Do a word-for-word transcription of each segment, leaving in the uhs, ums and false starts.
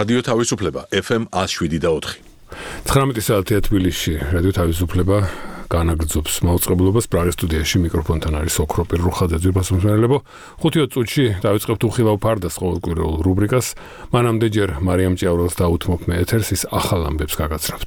რადიო თავისუფლება ეფ ემ one oh seven და four. ცხრამეტი საათია თბილისში. რადიო თავისუფლება განაგრძობს მაუწყებლობას. პრაღის სტუდიაში მიკროფონთან არის ოქრო პირრუხაძე ძვირფასმსმენელებო. ხუთი წუთში დავიწყებთ უხილავ ფარდას ყოველკვირეულ რუბრიკას. მანამდე ჯერ მარიამ ჭიაურელს დაუთმობ მე ეთერს ის ახალ ამბებს გაგაცნობთ.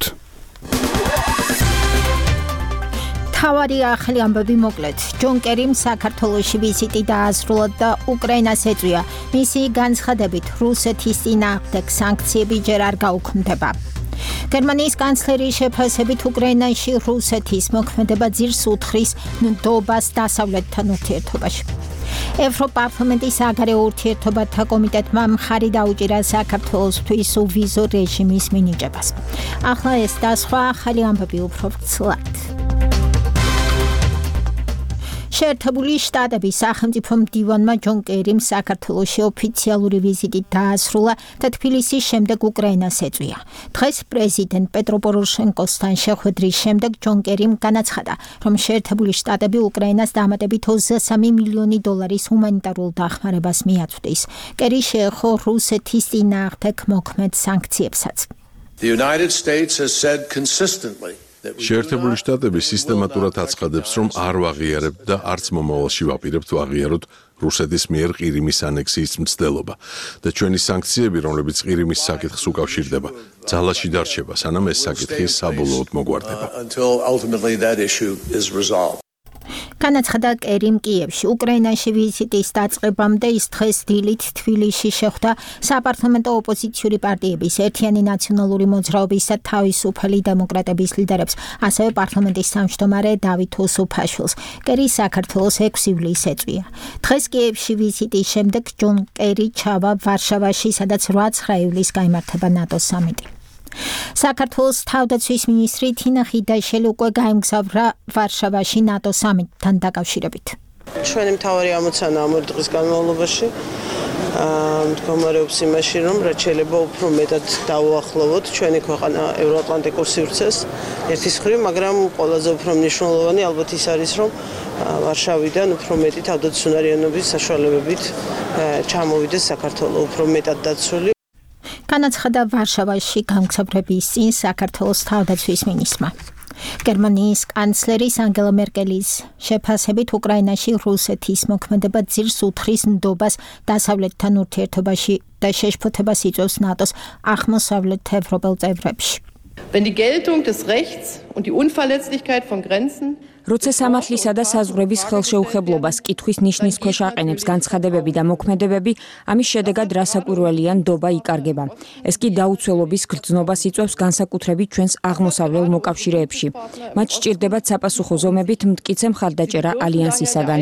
თავარი ახალი ამბები მოკლედ. ჯონ კერიმ საქართველოში ვიზიტი დაასრულა და უკრაინას ეწვია. მისი განცხადებით რუსეთის წინააღმდეგ სანქციები ჯერ არ გაუქმდება. გერმანიის კანცლერის შეფასებით უკრაინაში რუსეთის მოქმედება ძირს უთხრის ნდობას დასავლეთთან ურთიერთობაში. ევროპარლამენტის საგარეო ურთიერთობათა კომიტეტმა მხარი დაუჭირა საქართველოსთვის უვიზო რეჟიმის მინიჭებას. ახლა ეს და სხვა ახალი ამბები უფრო ვრცლად. შეერთებული შტატების სახელმწიფო მდივანმა ჯონ კერიმ საქართველოში ოფიციალური ვიზიტით დაასრულა და თბილისის შემდეგ უკრაინას ეწვია. დღეს პრეზიდენტ პეტრო პოროშენკოსთან შეხვედრის შემდეგ ჯონ კერიმ განაცხადა, რომ შეერთებული შტატები უკრაინას დამატებით ოცდასამი მილიონი დოლარის ჰუმანიტარულ დახმარებას მიაწვდის. კერი შეეხო რუსეთის წინააღმდეგ მოქმედ სანქციებსაც. The United States has said consistently შეერთებული შტატები სისტემატურად აცხადებს, რომ არ ვაღიარებთ და არც მომავალში ვაპირებთ ვაღიაროთ რუსეთის მიერ ყირიმის ანექსიის მცდელობა და ჩვენი სანქციები, რომლებიც ყირიმის საკითხს უკავშირდება, ძალაში დარჩება, სანამ ეს საკითხი საბოლოოდ მოგვარდება. განაცხადა კერიმ კიევში. უკრაინაში ვიზიტის დაწყებამდე ის დღეს დილით თბილისში შეხვდა საპარლამენტო ოპოზიციური პარტიების ერთიანი ნაციონალური მოძრაობის და თავისუფალი დემოკრატების ლიდერებს, ასევე პარლამენტის თავმჯდომარე დავით უსუფაშვილს. კერი საქართველოს ექვსი ივლისს ეწვია. დღეს კიევში ვიზიტის შემდეგ ჯონ კერი ჩავა ვარშავაში, სადაც რვა ივლისს გაიმართება ნატოს სამიტი. საქართველოს თავდაცვის მინისტრი თინა ხიდაშელი უკვე გაემგზავრა ვარშავაში ნატოს სამიტთან დაკავშირებით. ჩვენი მთავარი ამოცანა ამ ორი დღის განმავლობაში მდგომარეობს იმაში, რომ რაც შეიძლება უფრო მეტად დავუახლოვოთ ჩვენი ქვეყანა ევროატლანტიკურ სივრცეს ერთის მხრივ, მაგრამ ყველაზე უფრო მნიშვნელოვანი ალბათ ის არის, რომ ვარშავიდან უფრო მეტი თავდაცვისუნარიანობის საშუალებებით ჩამოვიდეს საქართველო უფრო მეტად დაცული. განაცხადა ვარშავაში გამგზავრების წინ საქართველოს თავდაცვის მინისტრმა. გერმანიის კანცლერის ანგელა მერკელის შეფასებით უკრაინაში რუსეთის მოქმედება ძირს უთხრის ნდობას დასავლეთთან ურთიერთობაში და შეშფოთებას იწვევს ნატოს აღმოსავლეთევროპელ წევრებში. Wenn die Geltung des Rechts und die Unverletzlichkeit von Grenzen როცა სამართლისა და საზღვრების ხელშეუხებლობას კითხვის ნიშნის ქვეშ აყენებს განცხადებები და მოქმედებები, ამის შედეგად რასაკვირველია ნდობა იკარგება. ეს კი დაუცველობის გრძნობას იწვევს განსაკუთრებით ჩვენს აღმოსავლელ მოკავშირეებში. მათ სჭირდებათ საპასუხო ზომებით მტკიცე მხარდაჭერა ალიანსისაგან.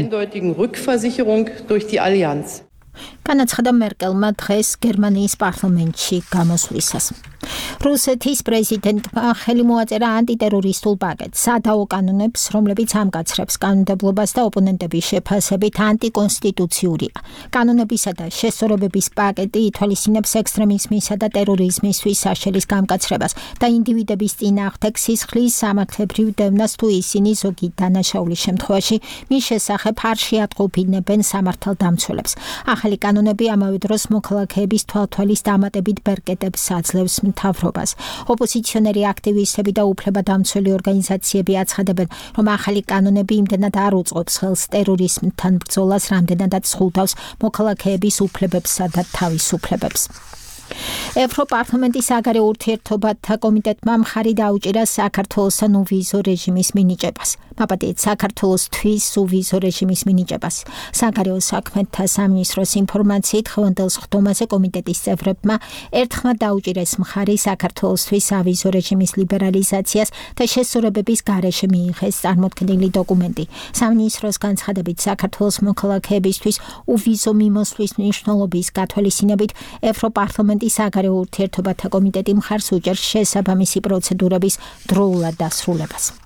განაცხადა მერკელმა დღეს გერმანიის პარლამენტში გამოსვლისას. რუსეთის პრეზიდენტმა ხელი მოაწერა ანტიტერორისტულ პაკეტს, სადაო კანონებს, რომლებიც ამკაცრებს კანონმდებლობას და ოპონენტების შეფასებით ანტიკონსტიტუციურია. კანონებისა და შესწორებების პაკეტი ითვალისწინებს ექსტრემიზმისა და ტერორიზმისთვის საშელის გამკაცრებას და ინდივიდების წინააღმდეგ სისხლის სამართლებრივ დევნას თუ ისინი ზოგი დანაშაულის შემთხვევაში მის შესახებ არ შეატყობინებენ სამართალდამცველებს. ახალი კანონები ამავე დროს მოქალაქეების თვალთვალის დამატებით ბერკეტებს აძლევს მთავრობას. ოპოზიციონერი აქტივისტები და უფლებადამცველი ორგანიზაციები აცხადებენ, რომ ახალი კანონები იმდენად არ უწყობს ხელს ტერორიზმთან ბრძოლას, რამდენადაც სხულდავს მოქალაქეების უფლებებსა და თავისუფლებებს. ევროპარლამენტის საგარეო ურთიერთობათა კომიტეტმა მხარი დაუჭირა საქართველოსთან უვიზო რეჟიმის მინიჭებას. მაპატიეთ საქართველოსთვის უვიზო რეჟიმის მინიჭებას. საგარეო საქმეთა სამინისტროს ინფორმაციით დღევანდელ სხდომაზე კომიტეტის წევრებმა ერთხმად დაუჭირეს მხარი საქართველოსთვის ავიზო რეჟიმის ლიბერალიზაციას და შესწორებების გარეშე მიიღეს წარმოქმნილი დოკუმენტი. სამინისტროს განცხადებით საქართველოს მოქალაქეებისთვის უვიზო მიმოსვლის მნიშვნელობის გათვალისწინებით ევროპარლამენტის საგარეო ურთიერთობათა კომიტეტი მხარს უჭერს შესაბამისი პროცედურების დროულად დასრულებას.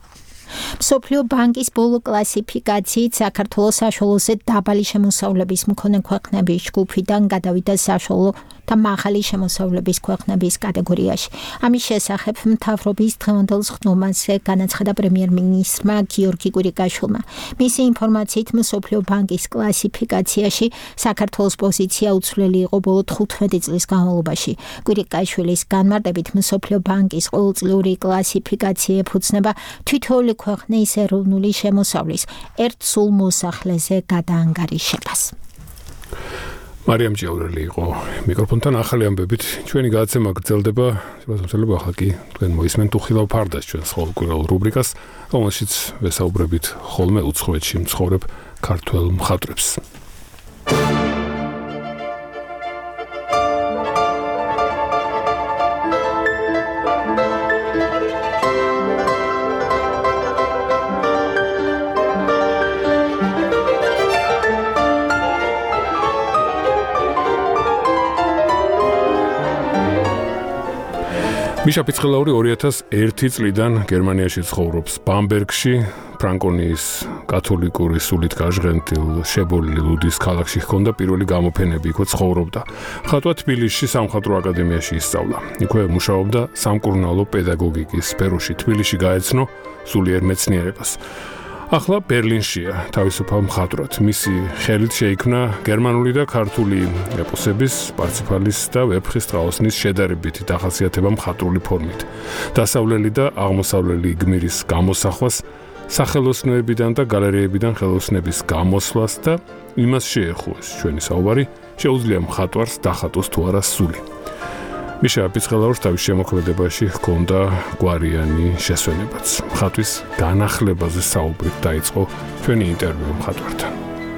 მსოფლიო ბანკის ბოლო კლასიფიკაციით საქართველოს საშუალოზე დაბალი შემოსავლების მქონე ქვეყნების ჯგუფიდან გადავიდა საშუალო და მაღალი შემოსავლების ქვეყნების კატეგორიაში. ამის შესახებ მთავრობის დღევანდელ ხდომაზე განაცხადა პრემიერ-მინისტრმა გიორგი კვირიკაშვილმა. მისი ინფორმაციით მსოფლიო ბანკის კლასიფიკაციაში საქართველოს პოზიცია უცვლელი იყო ბოლო თხუთმეტი წლის განმავლობაში. კვირიკაშვილის განმარტებით მსოფლიო ბანკის ყოველწლიური კლასიფიკაცია ეფუძნება თითოეული ქვეყნის ეროვნული შემოსავლის ერთ სულ მოსახლეზე გადაანგარიშებას. მარიამ ჭიაურელი იყო მიკროფონთან ახალი ამბებით ჩვენი გადაცემა გრძელდება შესაძლოა ახლა კი თქვენ მოისმენთ უხილავ ფარდას ჩვენს ყოველკვირეულ რუბრიკას რომელშიც ვესაუბრებით ხოლმე უცხოეთში მცხოვრებ ქართველ მხატვრებს. მიშა პიცხელაური ორი ათას ერთი წლიდან გერმანიაში ცხოვრობს ბამბერგში, ფრანკონიის კათოლიკური სულით გაჟღენთილ შებოლილი ლუდის ქალაქში ჰქონდა პირველი გამოფენები, იქ ცხოვრობდა. ხატვა თბილისში სამხატვრო აკადემიაში ისწავლა. იქვე მუშაობდა სამკურნალო პედაგოგიკის სფეროში, თბილისში გაეცნო სულიერ მეცნიერებას. ახლა ბერლინშია თავისუფალ მხატვრად. მისი ხელით შეიქმნა გერმანული და ქართული ეპოსების, პარციფალის და ვეფხის ტყაოსნის შედარებითი დახასიათება მხატვრული ფორმით. დასავლელი და აღმოსავლელი გმირის გამოსახვას, სახელოსნოებიდან და გალერეებიდან ხელოსნების გამოსვლას და იმას შეეხუეს ჩვენი საუბარი, შეუძლია მხატვარს დახატოს თუ არა სული. მიშა პიცხელაურს თავის შემოქმედებაში ჰქონდა გვარიანი შესვენებაც. მხატვის განახლებაზე საუბრით დაიწყო ჩვენი ინტერვიუ მხატვართან.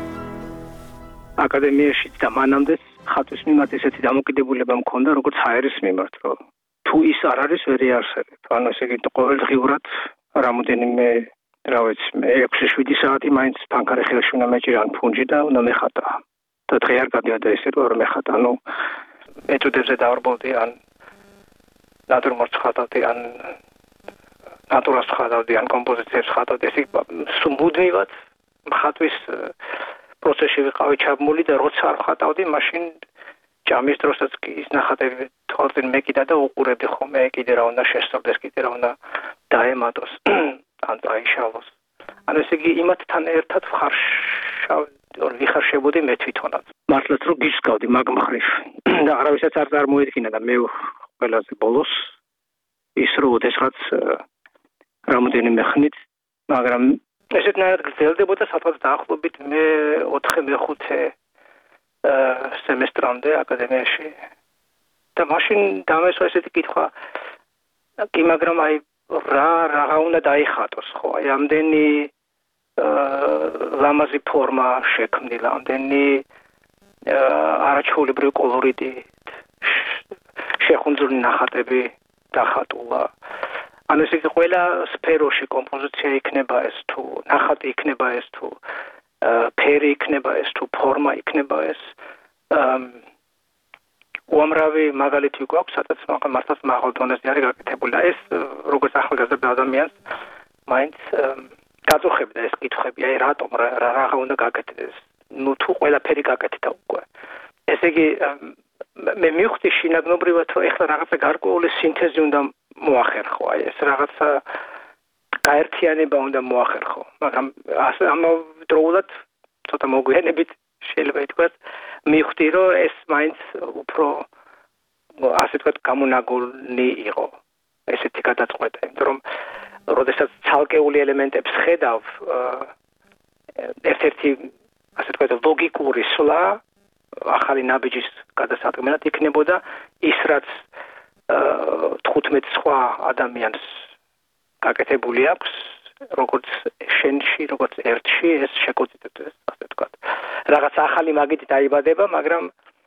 აკადემიაში და მანამდე ხატვის მიმართ ესეთი დამოკიდებულება მქონდა, როგორც ჰაერის მიმართ, რომ თუ ის არ არის, ვერ იარსებებ. ანუ ესე იგი ყოველდღიურად რამოდენიმე, რა ვიცი, ექვსი შვიდი საათი მაინც ფანქარი ხელში უნდა მეჭირა ან ფუნჯი და უნდა მეხატა. და დღე არ გადიოდა ესე რომ მეხატა, ანუ ეტუდებზე დავარბოვდი ან ნატურმორტს ხატავდი ან ნატურას ხატავდი ან კომპოზიციებს ხატავდი ესე მუდმივად ხატვის პროცესში ვიყავი ჩაბმული და როცა არ ხატავდი მაშინ ჭამის დროსაც კი ის ნახატები თვალწინ მეკიდა და უყურებდი ხოლმე კიდე რა უნდა შესწორდეს კიდე რა უნდა დაემატოს ან დაიშალოს ან ესე იგი იმათთან ერთად ხარშავ ვიხარშებოდი მე თვითონაც. მართლაც რომ გისკავდი მაგ მხრივ და არავისაც არ წარმოედგინა და მე ყველაზე ბოლოს ის რომ ოდესღაც რამოდენიმე ხნით, მაგრამ ესეთნაირად გრძელდებოდა სადღაც დაახლოებით მე ოთხი მეხუთე სემესტრამდე აკადემიაში და მაშინ დამესვა ესეთი კითხვა კი მაგრამ აი რა რა უნდა დაიხატოს ხო აი ამდენი ლამაზი ფორმა შექმნილა, ამდენი არაჩვეულებრივი კოლორიტი, შეხუნძური ნახატები დახატულა. ანუ ესე იგი ყველა სფეროში კომპოზიცია იქნება ეს თუ ნახატი იქნება ეს თუ ფერი იქნება ეს თუ ფორმა იქნება ეს უამრავი მაგალითი გვაქვს, სადაც მართლაც მაღალ დონეზე არის გაკეთებული. ეს როგორც ახალგაზრდა ადამიანს მაინც გაწუხებდა ეს კითხვები, აი რატომ რა რა უნდა გაკეთდეს? ნუ თუ ყველაფერი გაკეთდა უკვე. ესე იგი მე მივხვდი შინაგნობრივად რომ ეხლა რაღაცა გარკვეული სინთეზი უნდა მოახერხო, აი ეს რაღაცა გაერთიანება უნდა მოახერხო, მაგრამ ამავდროულად ცოტა მოგვიანებით შეიძლება ითქვას მივხვდი რომ ეს მაინც უფრო ასე ვთქვათ გამონაგოლნი იყო ესეთი გადაწყვეტა, იმიტომ რომ როდესაც ცალკეული ელემენტებს ხედავ ერთ-ერთი ასე ვთქვათ ლოგიკური სვლა ახალი ნაბიჯის გადასადგმელად იქნებოდა ის რაც თხუთმეტ სხვა ადამიანს გაკეთებული აქვს როგორც შენში როგორც ერთში ეს შეკოწიტებს ასე ვთქვათ რაღაც ახალი მაგით დაიბადება მაგრამ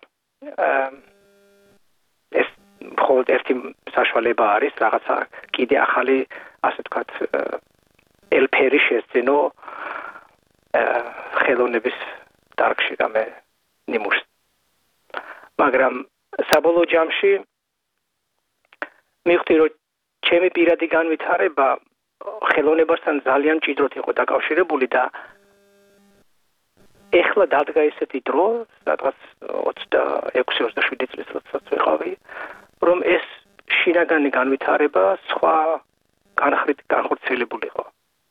ეს მხოლოდ ერთი საშუალება არის რაღაცა კიდე ახალი ასე ვთქვათ ელფერი შესძენო ხელოვნების დარგში და მე ნიმუშს მაგრამ საბოლოო ჯამში მივხვდი რომ ჩემი პირადი განვითარება ხელოვნებასთან ძალიან მჭიდროდ იყო დაკავშირებული და ეხლა დადგა ესეთი დრო, სადღაც ოცდაექვსი ოცდაშვიდი წლის როდესაც ვიყავი, რომ ეს შინაგანი განვითარება სხვა განხრით განხორციელებულიყო.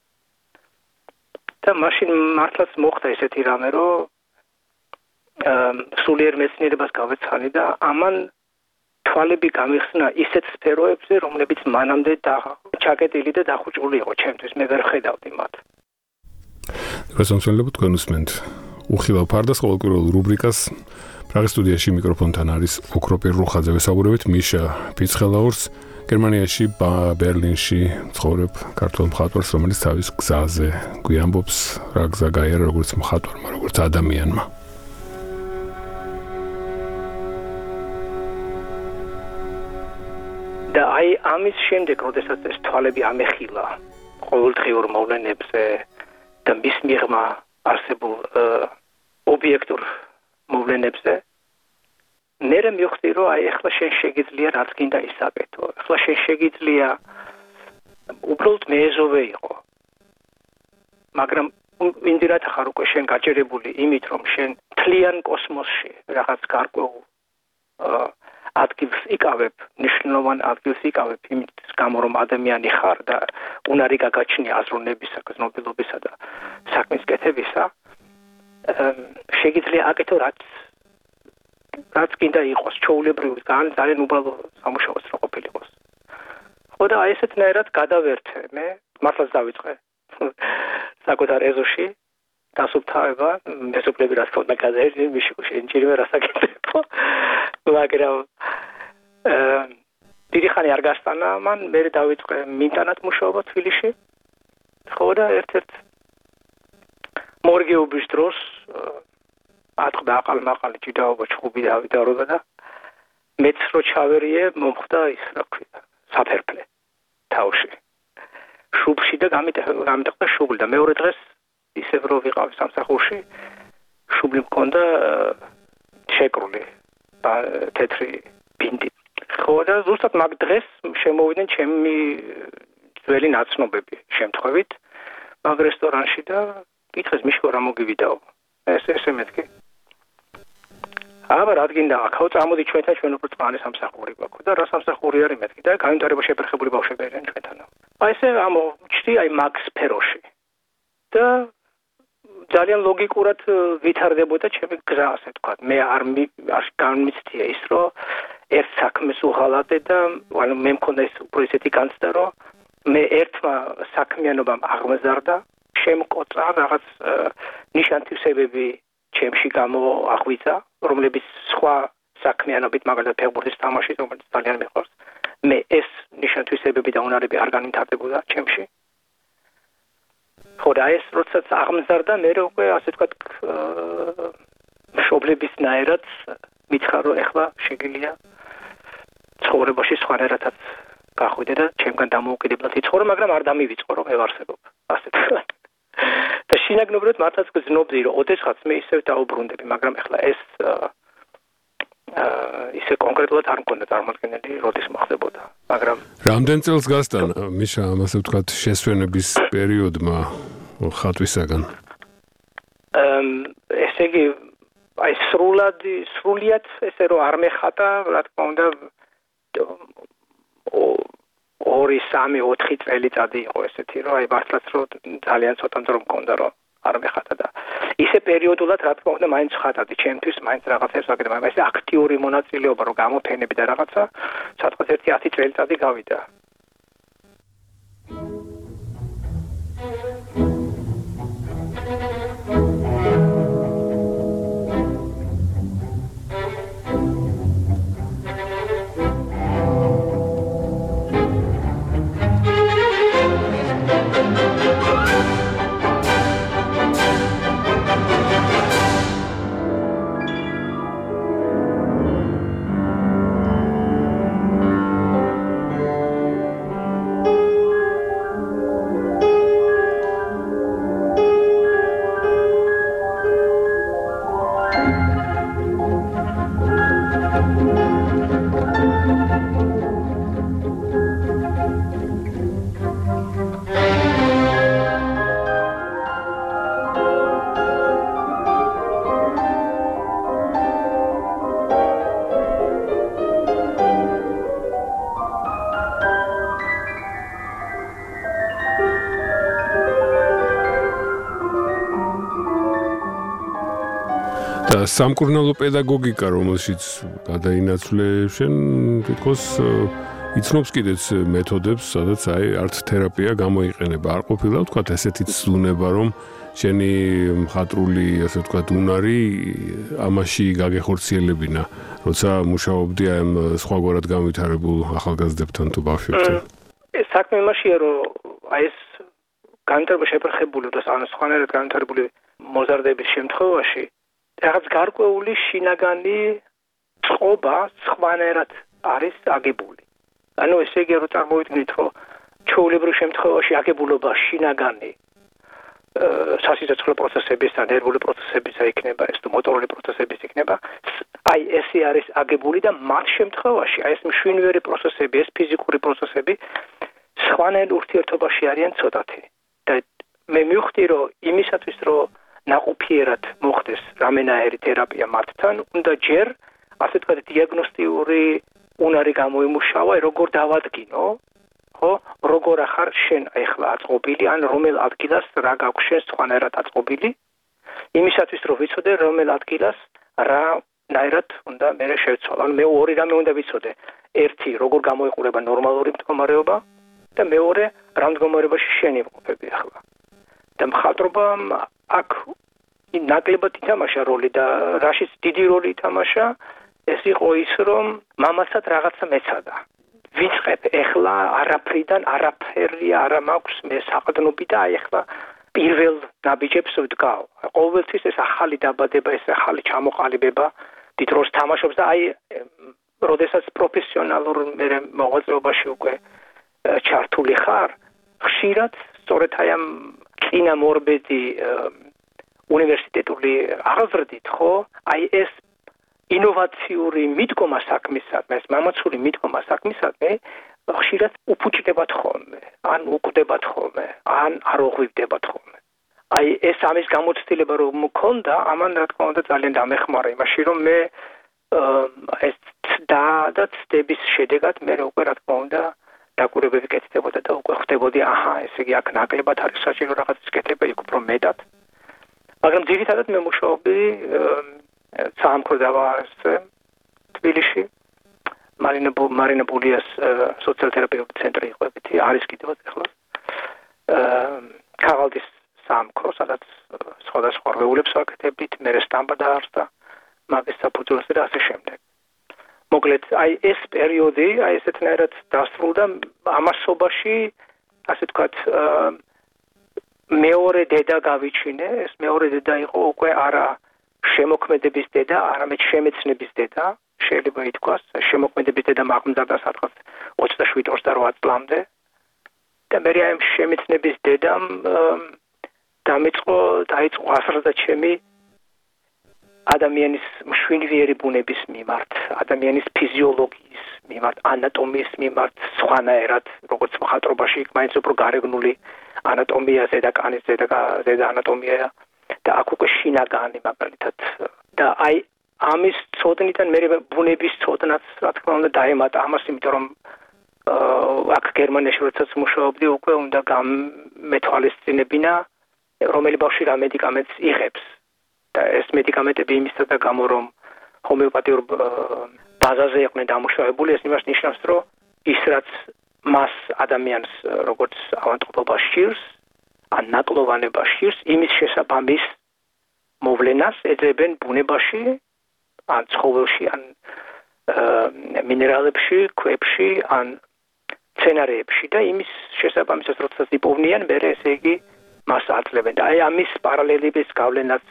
და მაშინ მართლაც მოხდა ესეთი რამე, რომ სულიერ მეცნიერებას გავეცხანი და ამან თვალები გამიხსნა ისეთ სფეროებზე, რომლებიც მანამდე ჩაკეტილი და დახუჭული იყო ჩემთვის, მე ვერ ხედავდი მათ. გასამსვლელობთ კონსმენტ უხილავ ფარდას ყოველკვირეულ რუბრიკას პრაღის სტუდიაში მიკროფონთან არის ოქროპირ რუხაძე. ვესაუბრებით მიშა ფიცხელაურს, გერმანიაში ბერლინში ცხოვრებ ქართველ მხატვარს, რომელიც თავის გზაზე გვიამბობს რა გზა გაიარა როგორც მხატვარმა, როგორც ადამიანმა. და აი ამის შემდეგ, როდესაც ეს თვალები ამეხილა ყოველდღიურ მოვლენებზე და მის მიღმა არსებულ ობიექტურ მოვლენებზე, მე მივხვდი, რომ აი ახლა შენ შეგიძლია რაც გინდა ისაკეთო. ახლა შენ შეგიძლია უბრალოდ მეეზოვე იყო. მაგრამ ინდირათ ხარ უკვე შენ გაჭერებული იმით, რომ შენ თლიან კოსმოსში რაღაც გარკვეულ ადგილს იკავებ, ნიშნულოვან ადგილს იკავებ იმით გამო, რომ ადამიანი ხარ და უნარი გაგაჩნია აზროვნებისა, გზნობილობისა და საქმის კეთებისა, შეგიძლია აკეთო რაც რაც გინდა იყოს, ჩვეულებრივი, ძალიან უბრალო სამუშაოც რა ყოფილიყოს. ხო და აი ესეთნაირად გადავერთე მე, მართლაც დავიწყე საკუთარ ეზოში დასუფთავება, მეზობლები რაც თქონდა გადაერჩნენ, მიშო შენ ჯერმე რასაკეთებო. მაგრამ დიდი ხანი არ გასტანა მან, მე დავიწყე მინტანად მუშაობა თბილისში. ხო და ერთ-ერთ მორგეობის დროს ატყდა აყალმაყალი ჭიდაობა ჩხუბი დავიდარობა და მეც რო ჩავერიე მომხდა ის რა ქვია საფერფლე თავში შუბში და გამიტეხა შუბლი და მეორე დღეს ისევ რო ვიყავი სამსახურში შუბლი მქონდა შეკრული თეთრი ბინდი. ხო და ზუსტად მაგ დღეს შემოვიდნენ ჩემი ძველი ნაცნობები შემთხვევით მაგ რესტორანში და კითხეს მიშკო რა მოგივიდაო. ეს ესე მეთქი. აბა რადგინდა აქაო წამოდი ჩვენთან, ჩვენ უფრო წვანი სამსახური გვაქვს და რა სამსახური არის მეთქი და განვითარება შეფერხებული ბავშვები არიან ჩვენთან. აი ესე ამოჩდი აი მაგ სფეროში და ძალიან ლოგიკურად ვითარდებოდა ჩემი გზა, ასე თქვა. მე არ არ განმიცდია ის, რომ ერთ საქმეს უღალატე და ანუ მე მქონდა ის უფრო ისეთი განცდა, რომ მე ერთმა საქმიანობამ აღმზარდა, შემკოწა რაღაც ნიშანთვისებები ჩემში გამოაღვიძა, რომლებიც სხვა საქმიანობით, მაგალითად ფეხბურთის თამაში, რომელიც ძალიან მიყვარს. მე ეს ნიშანთვისებები და უნარები არ განვითარდებოდა ჩემში. ხო და ეს როდესაც აღმზარდა, მე უკვე ასე ვთქვათ მშობლებისნაირად მითხრა, რომ ეხლა შეგიძლია ცხოვრებაში სხვანაირადაც გახვიდე და ჩემგან დამოუკიდებლად იცხოვრო, მაგრამ არ დამივიწყო, რომ მე ვარსებობ. ასე ვთქვათ. და შინაგნობრივად მართლაც გძნობდი, რომ ოდესღაც მე ისევ დაუბრუნდები, მაგრამ ეხლა ეს ისე კონკრეტულად არ მქონდა წარმოქმნილი, როდის მოხდებოდა. მაგრამ რამდენ წელს გასტანა მიშა ამასე ვთქვათ შესვენების პერიოდმა ხატვისაგან? ესე იგი აი სრულად სრულიად ესე რომ არ მეხატა, რა თქმა უნდა ორი, სამი, ოთხი წელიწადი იყო ესეთი, რომ აი მართლაც რომ ძალიან ცოტა დრო მქონდა, რომ არ მეხატა და ისე პერიოდულად რა თქმა უნდა მაინც ხატავდი ჩემთვის, მაინც რაღაცებს ვაკეთებ, მაგრამ ესე აქტიური მონაწილეობა რომ გამოფენები და რაღაცა, სადღაც ერთი ათი წელიწადი გავიდა. და სამკურნალო პედაგოგიკა, რომელშიც გადაინაცვლე შენ, თითქოს იცნობს კიდეც მეთოდებს, სადაც აი არც თერაპია გამოიყენება. არ ყოფილა ვთქვათ ესეთი ცდუნება, რომ შენი მხატვრული, ასე ვთქვათ, უნარი ამაში გაგეხორციელებინა, როცა მუშაობდი ამ სხვაგვარად განვითარებულ ახალგაზრდებთან თუ ბავშვებთან. ეს საქმე იმაშია, რომ აი ეს განვითარება შეფერხებული და სხვანაირად განვითარებული მოზარდების შემთხვევაში რაღაც გარკვეული შინაგანი წყობა სხვანაირად არის აგებული. ანუ ესე იგი რომ წარმოვიდგინეთ, რომ ჩვეულებრივ შემთხვევაში აგებულობა შინაგანი სასიცოცხლო პროცესების და ნერვული პროცესების იქნება, ეს თუ მოტორული პროცესების იქნება. აი ესე არის აგებული და მათ შემთხვევაში აი ეს მშვენიერი პროცესები, ეს ფიზიკური პროცესები სხვანაირ ურთიერთობაში არიან ცოტათი. და მე მივხვდი, რომ იმისათვის, რომ ნაყოფიერად მოხდეს რამენაირი თერაპია მათთან, უნდა ჯერ ასე ვთქვათ დიაგნოსტიკური უნარი გამოიმუშავა, როგორ დავადგინო, ხო, როგორ ახარ შენ ახლა აწყობილი, ან რომელ ადგილას რა გაქვს შენ სხვანაირად აწყობილი, იმისათვის რომ ვიცოდე რომელ ადგილას რა ნაირად უნდა მე შევცვალო. ანუ მე ორი რამე უნდა ვიცოდე. ერთი, როგორ გამოიყურება ნორმალური მდგომარეობა და მეორე, რა მდგომარეობაში შენ იმყოფები ახლა. და მხატვრობამ აქ ნაკლებად ითამაშა როლი და რაშიც დიდი როლი ითამაშა, ეს იყო ის, რომ მამაცად რაღაცა მეცადა. ვიწყებ ეხლა არაფრიდან არაფერი არ მაქვს მე საყდნობი და აი ეხლა პირველ ნაბიჯებს ვდგავ. ყოველთვის ეს ახალი დაბადება, ეს ახალი ჩამოყალიბება დიდ როლს თამაშობს და აი როდესაც პროფესიონალურ მოღვაწეობაში უკვე ჩართული ხარ, ხშირად სწორედ აი ამ წინამორბედი უნივერსიტეტული აღზრდით, ხო? აი ეს ინოვაციური მიდგომა საქმისადმი, ეს მამაცური მიდგომა საქმისადმი ხშირად უფუჭდებათ ხოლმე, ან უკვდებათ ხოლმე, ან არ ოღვივდებათ ხოლმე. აი ეს ამის გამოცდილება რომ მქონდა, ამან რა თქმა უნდა ძალიან დამეხმარა იმაში, რომ მე ეს ცდა და ცდების შედეგად მე უკვე რა თქმა უნდა დაკვირვებები კეთდებოდა და უკვე ხვდებოდი, აჰა, ესე იგი აქ ნაკლებად არის საჭირო რაღაცის კეთება, იქ უფრო მეტად. მაგრამ ძირითადად მე მუშაობდი საამქრო დავაარსე თბილისში. მარინა მარინა ბულიას სოციალთერაპიული ცენტრი იყო ეგეთი, არის კიდევაც ახლა. ქაღალდის საამქრო, სადაც სხვადასხვა რვეულებს ვაკეთებდით, მე სტამბა დაარსდა, მაგის საფუძველზე და ასე შემდეგ. მოკლედ, აი ეს პერიოდი, აი ესეთნაირად დასრულდა ამასობაში, ასე ვთქვათ, მეორე დედა გავიჩინე, ეს მეორე დედა იყო უკვე არა შემოქმედების დედა, არამედ შემეცნების დედა, შეიძლება ითქვას, შემოქმედების დედა აღმზარდა სადღაც ოცდაშვიდ ოცდაოთხ წლამდე. და მე ამ შემეცნების დედამ დამიწყო, დაიწყო აზრდა ჩემი ადამიანის მშვენიერი ბუნების მიმართ, ადამიანის ფიზიოლოგიის მიმართ, ანატომიის მიმართ, სხვანაირად, როგორც მხატვრობაში, მაინც უფრო გარეგნული ანატომია, ზედაკანის ზედა ზედა ანატომია და აქ უკვე შინაგანი მაგალითად. და აი ამის ცოდნიდან მე ბუნების ცოდნაც რა თქმა უნდა დაემატა ამას, იმიტომ რომ აქ გერმანიაში როდესაც მუშაობდი, უკვე უნდა გამეთვალისწინებინა, რომელი ბავშვი რა მედიკამენტს იღებს. და ეს მედიკამენტები იმისათა გამო რომ ჰომეოპათიურ ბაზაზე იყვნენ დამუშავებული, ეს იმას ნიშნავს, რომ ის რაც მას ადამიანს როგორც ავადმყოფობა სჭირს, ან ნაკლოვანება სჭირს, იმის შესაბამის მოვლენას ეძებენ ბუნებაში, ან ცხოველში, ან მინერალებში, ქვებში, ან მცენარეებში და იმის შესაბამისად როდესაც იპოვნიან, მერე ესე იგი მას აძლევენ. და აი ამის პარალელების გავლენაც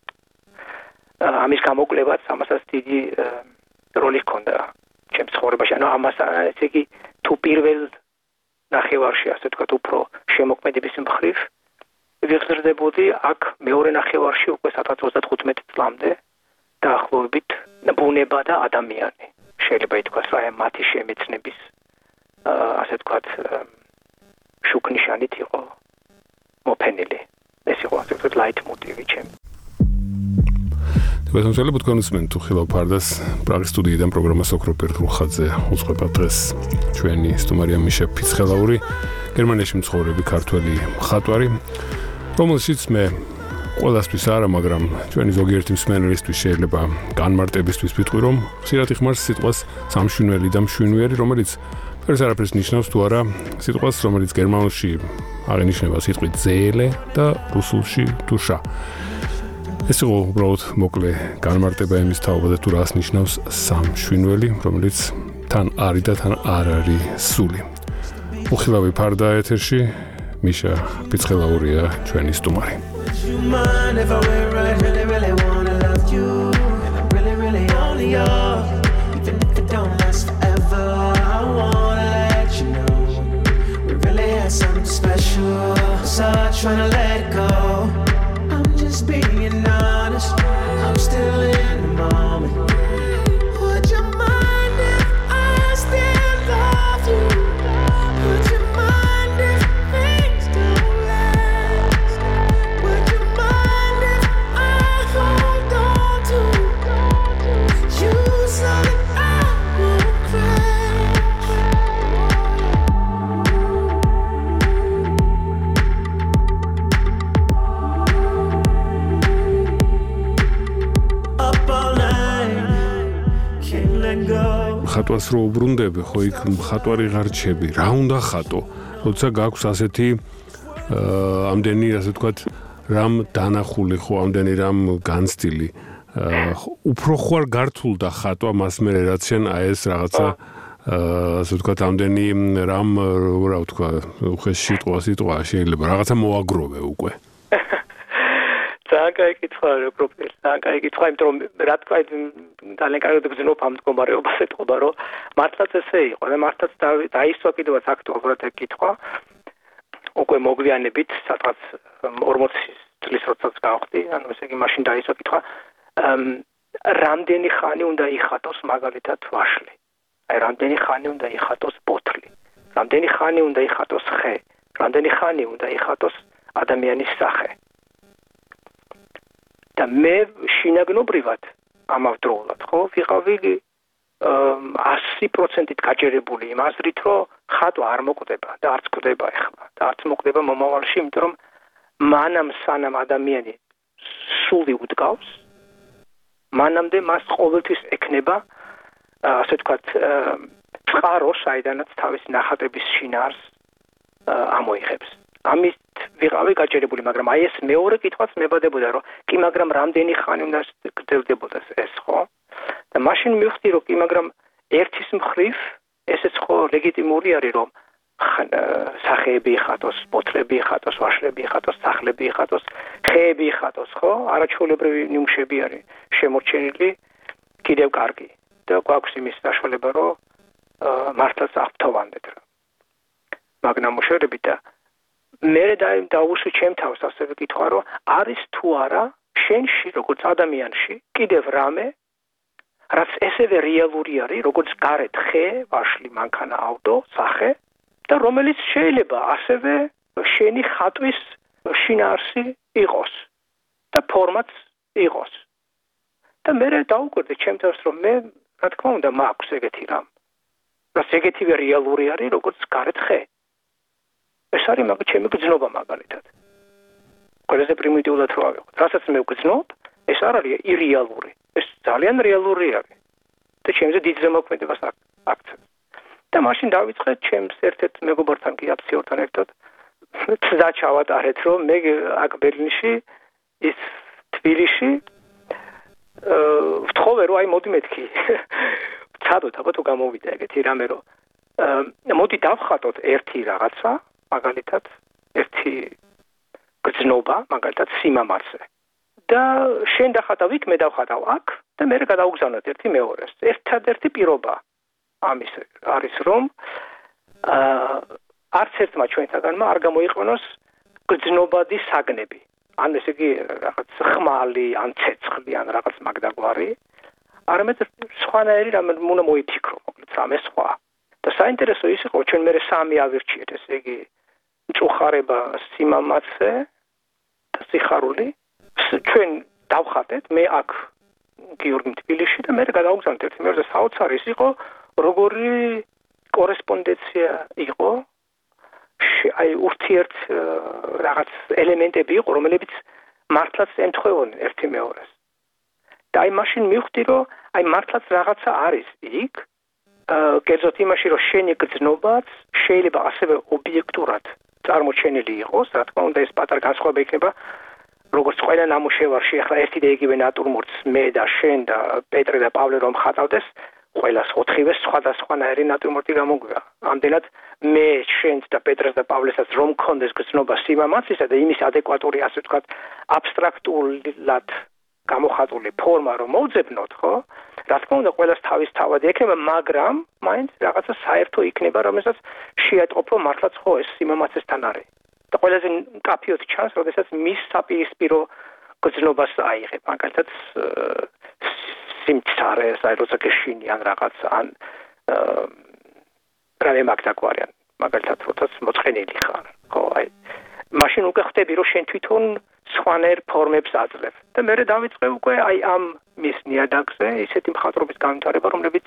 ამის გამოკვლევაც ამასაც დიდი როლი ჰქონდა ჩემს ცხოვრებაში. ანუ ამას ესე იგი თუ პირველ ნახევარში ასე ვთქვათ უფრო შემოქმედების მხრივ ვიღწრდებოდი, აქ მეორე ნახევარში უკვე სადღაც ოცდათხუთმეტ წლამდე დაახლოებით ბუნება და ადამიანი. შეიძლება ითქვას, რომ აი მათი შემეცნების ასე ვთქვათ შუქნიშანით იყო მოფენილი. ეს იყო ასე ვთქვათ ლაიტმოტივი ჩემი. ბატონო, თქვენ უსმენთ თუ ხილავ ფარდას პრაღის სტუდიიდან პროგრამა სოკროპერ რუხაძე უწყება დღეს ჩვენი სტუმარია მიშა ფიცხელაური, გერმანიაში მცხოვრები ქართველი მხატვარი, რომელშიც მე ყველასთვის არა, მაგრამ ჩვენი ზოგიერთი მსმენელისთვის შეიძლება განმარტებისთვის ვიტყვი, რომ ხშირად იხმარს სიტყვას სამშვინველი და მშვინვიერი, რომელიც ფერს არაფერს ნიშნავს თუ არა სიტყვას, რომელიც გერმანულში აღინიშნება სიტყვით ზეელე და რუსულში დუშა. ეს იყო უბრალოდ მოკლე განმარტება იმის თაობაზე თუ რას ნიშნავს სამშვინველი, რომელიც თან არის და თან არ არის სული. უხილავი ფარდა ეთერში, მიშა პიცხელაურია ჩვენი სტუმარი. You mind if I went right, really, really wanna love you, and I'm really, really only yours, even if it don't last forever. I wanna let you know we really had something special, so I'm trying to let it go. I'm just being honest, I'm still in the moment. Would you mind if I still love you? Would you mind if things don't last? Would you mind if I hold on to you so that I won't crash? Up all night, can't let go. ხატვას რო უბრუნდები, ხო იქ მხატვარი ღარჩები, რა უნდა ხატო? როცა გაქვს ასეთი ამდენი, ასე ვთქვათ, რამ დანახული ხო, ამდენი რამ განცდილი. უფრო ხო არ გართულდა ხატვა მას მერე რაც შენ აი ეს რაღაცა ასე ვთქვათ, ამდენი რამ რა ვთქვა, უხეშ სიტყვა სიტყვა შეიძლება რაღაცა მოაგროვე უკვე. ძალიან კაი კითხვა პროფესორ, ძალიან კაი კითხვა, იმიტომ რომ რა თქვა ძალიან კარგად გძნობ ამ მდგომარეობას ეთქობა, რომ მართლაც ესე იყო და მართლაც დაისვა კიდევაც აქტუალურად ეგ კითხვა. უკვე მოგვიანებით, სადღაც ორმოცი წლის როდესაც გავხდი, ანუ ესე იგი მაშინ დაისვა კითხვა, რამდენი ხანი უნდა იხატოს მაგალითად ვაშლი? აი რამდენი ხანი უნდა იხატოს ბოთლი? რამდენი ხანი უნდა იხატოს ხე? რამდენი ხანი უნდა იხატოს ადამიანის სახე? და მე შინაგნობრივად ამავდროულად ხო ვიყავი ასი პროცენტით გაჯერებული იმ აზრით, რომ ხატვა არ მოკვდება და არც კვდება ახლა და არც მოკვდება მომავალში, იმიტომ რომ მანამ სანამ ადამიანი სული უდგავს, მანამდე მას ყოველთვის ექნება ასე ვთქვათ წყარო, საიდანაც თავის ნახატების შინაარს ამოიღებს. ამით ვიყავი გაჯერებული, მაგრამ აი ეს მეორე კითხვაც მებადებოდა, რომ კი, მაგრამ რამდენი ხანი უნდა გრძელდებოდეს ეს, ხო? და მაშინ მივხვდი, რომ კი, მაგრამ ერთის მხრივ ესეც ხო ლეგიტიმური არის, რომ სახეები იხატოს, ბოთლები იხატოს, ვაშლები იხატოს, სახლები იხატოს, ხეები იხატოს, ხო? არაჩვეულებრივი ნიმუშები არის შემორჩენილი, კიდევ კარგი. და გვაქვს იმის საშუალება, რომ მართლაც აღფრთოვანდეთ რა. მაგრამ მოშორებით და მე დაუსვი ჩემ თავს ასევე კითხვა, რომ არის თუ არა შენში, როგორც ადამიანში, კიდევ რამე, რაც ესევე რეალური არის, როგორც გარეთ ხე, ვაშლი, მანქანა, ავტო, სახე და რომელიც შეიძლება ასევე შენი ხატვის შინაარსი იყოს და ფორმაც იყოს. და მე დავუკვირდი ჩემ თავს, რომ მე რა თქმა უნდა მაქვს ეგეთი რამ. რაც ეგეთივე რეალური არის, როგორც გარეთ ხე. ეს არის მაგ ჩემი გრძნობა მაგალითად. ყველაზე პრიმიტიულად რო ავიღოთ. რასაც მე ვგრძნობ, ეს არ არის ირეალური. ეს ძალიან რეალური არის. და ჩემზე დიდ ზემოქმედებას აქცევს. და მაშინ დავიწყე ჩემს ერთ-ერთ მეგობართან კი აფციორთან ერთად ცდა ჩავატარეთ, რომ მე აქ ბერლინში ის თბილისში ვთხოვე, რომ აი მოდი მეთქი. ვცადოთ, აბა თუ გამოვიდა ეგეთი რამე, რომ მოდი დავხატოთ ერთი რაღაცა, მაგალითად, ერთი გრძნობა, მაგალითად, სიმამაცე. და შენ დახატავ იქ, მე დავხატავ აქ და მე გადავგზავნოთ ერთი მეორეს. ერთადერთი პირობა ამის არის, რომ არც ერთმა ჩვენთაგანმა არ გამოიყენოს გრძნობადი საგნები. ან ესე იგი რაღაც ხმალი, ან ცეცხლი, ან რაღაც მაგდაგვარი. არამედ სხვანაირი რამე უნდა მოიფიქრო, მოკლედ რამე სხვა. და საინტერესო ის იყო, ჩვენ მე სამი ავირჩიეთ, ესე იგი მწუხარება, სიმამაცე და სიხარული. ჩვენ დავხატეთ, მე აქ გიორგი თბილისში და მე გადავგზავნეთ ერთი მეორე საოცარი ის იყო, როგორი კორესპონდენცია იყო, აი ურთიერთ რაღაც ელემენტები იყო, რომლებიც მართლაც ემთხვეოდნენ ერთი მეორეს. და აი მაშინ მივხვდი, რომ აი მართლაც რაღაცა არის იქ, კერძოდ იმაში, რომ შენი გრძნობაც შეიძლება ასევე ობიექტურად წარმოჩენილი იყოს, რა თქმა უნდა ეს პატარა განსხვავება იქნება, როგორც ყველა ნამუშევარში, ახლა ერთი და იგივე ნატურმორტს მე და შენ და პეტრე და პავლე რომ ხატავდეს, ყველას ოთხივეს სხვადასხვანაირი ნატურმორტი გამოგვია. ამდენად მე შენს და პეტრეს და პავლესაც რომ მქონდეს გრძნობა სიმამაცისა და იმის ადეკვატური, ასე ვთქვათ, აბსტრაქტულად გამოხატული ფორმა რომ მოვძებნოთ, ხო? რა თქმა უნდა, ყველას თავის თავად ექნება, მაგრამ მაინც რაღაცა საერთო იქნება, რომელსაც შეატყობ, რომ მართლაც ხო ეს სიმამაცესთან არის. და ყველაზე მკაფიოდ ჩანს, როდესაც მის საპირისპირო გრძნობას აიღებ, მაგალითად სიმცარეს, აი როცა გეშინი ან რაღაც ან რამე მაგდაგვარიან, მაგალითად როდესაც მოწყენილი ხარ, ხო, აი მაშინ უკვე ხვდები, რომ შენ თვითონ სხვანაირ ფორმებს აძლევ. და მე დავიწყე უკვე აი ამ მის ნიადაგზე ისეთი მხატვრობის განვითარება, რომლებიც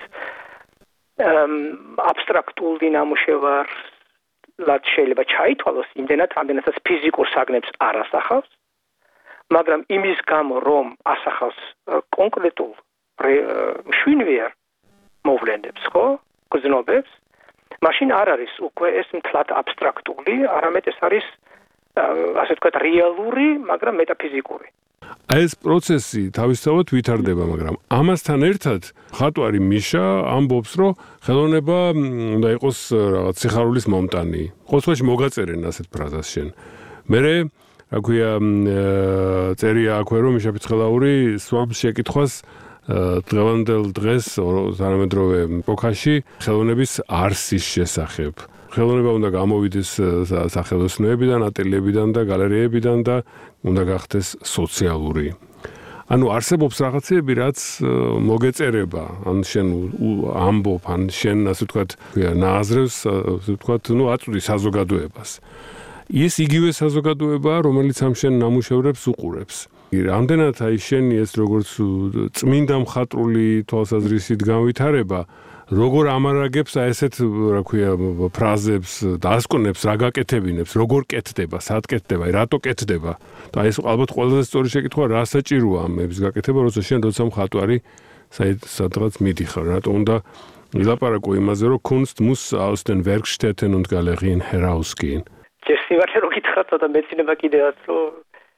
აბსტრაქტულ ნამუშევარად შეიძლება ჩაითვალოს, იმდენად, ამდენადაც ფიზიკურ საგნებს არ ასახავს, მაგრამ იმის გამო, რომ ასახავს კონკრეტულ მშვენიერ მოვლენებს, ხო, გრძნობებს, მაშინ არ არის უკვე ეს მთლად აბსტრაქტული, არამედ ეს არის ასე ვთქვათ, რეალური, მაგრამ მეტაფიზიკური. აი ეს პროცესი თავისთავად ვითარდება, მაგრამ ამასთან ერთად ხატვარი მიშა ამბობს, რომ ხელოვნება უნდა იყოს რაღაც სიხარულის მომტანი. ყოველთვის მოგაწერენ ასეთ ფრაზას შენ. მე რა ქვია წერია აქვე, რომ მიშა ფიცხელაური სვამს შეკითხვას დღევანდელ დღეს თანამედროვე ეპოქაში ხელოვნების არსის შესახებ. ხელოვნება უნდა გამოვიდეს სახელოსნოებიდან, ატელიებიდან და გალერეებიდან და უნდა გახდეს სოციალური. ანუ არსებობს რაღაცები, რაც მოგეწერება, ან შენ ამბობ, ან შენ ასე ვთქვათ, ნააზრევს, ასე ვთქვათ, ნუ აწვდი საზოგადოებას. ის იგივე საზოგადოებაა, რომელიც ამ შენ ნამუშევრებს უყურებს. ამდენად აი შენი ეს როგორც წმინდა მხატვრული თვალსაზრისით განვითარება როგორ ამარაგებს აი ესეთ რა ქვია ფრაზებს, დასკვნებს, რა გაკეთებინებს, როგორ კეთდება, სად კეთდება, რატო კეთდება. და ეს ალბათ ყველაზე სწორი შეკითხვა, რა საჭიროა ამების გაკეთება, როცა შენ როცა მხატვარი სადღაც მიდიხარ, რატო უნდა ილაპარაკო იმაზე, რომ Kunst muss aus den Werkstätten und Galerien herausgehen. ჯერსივარჩე რო გითხრათ და მეცინება კიდევაც რომ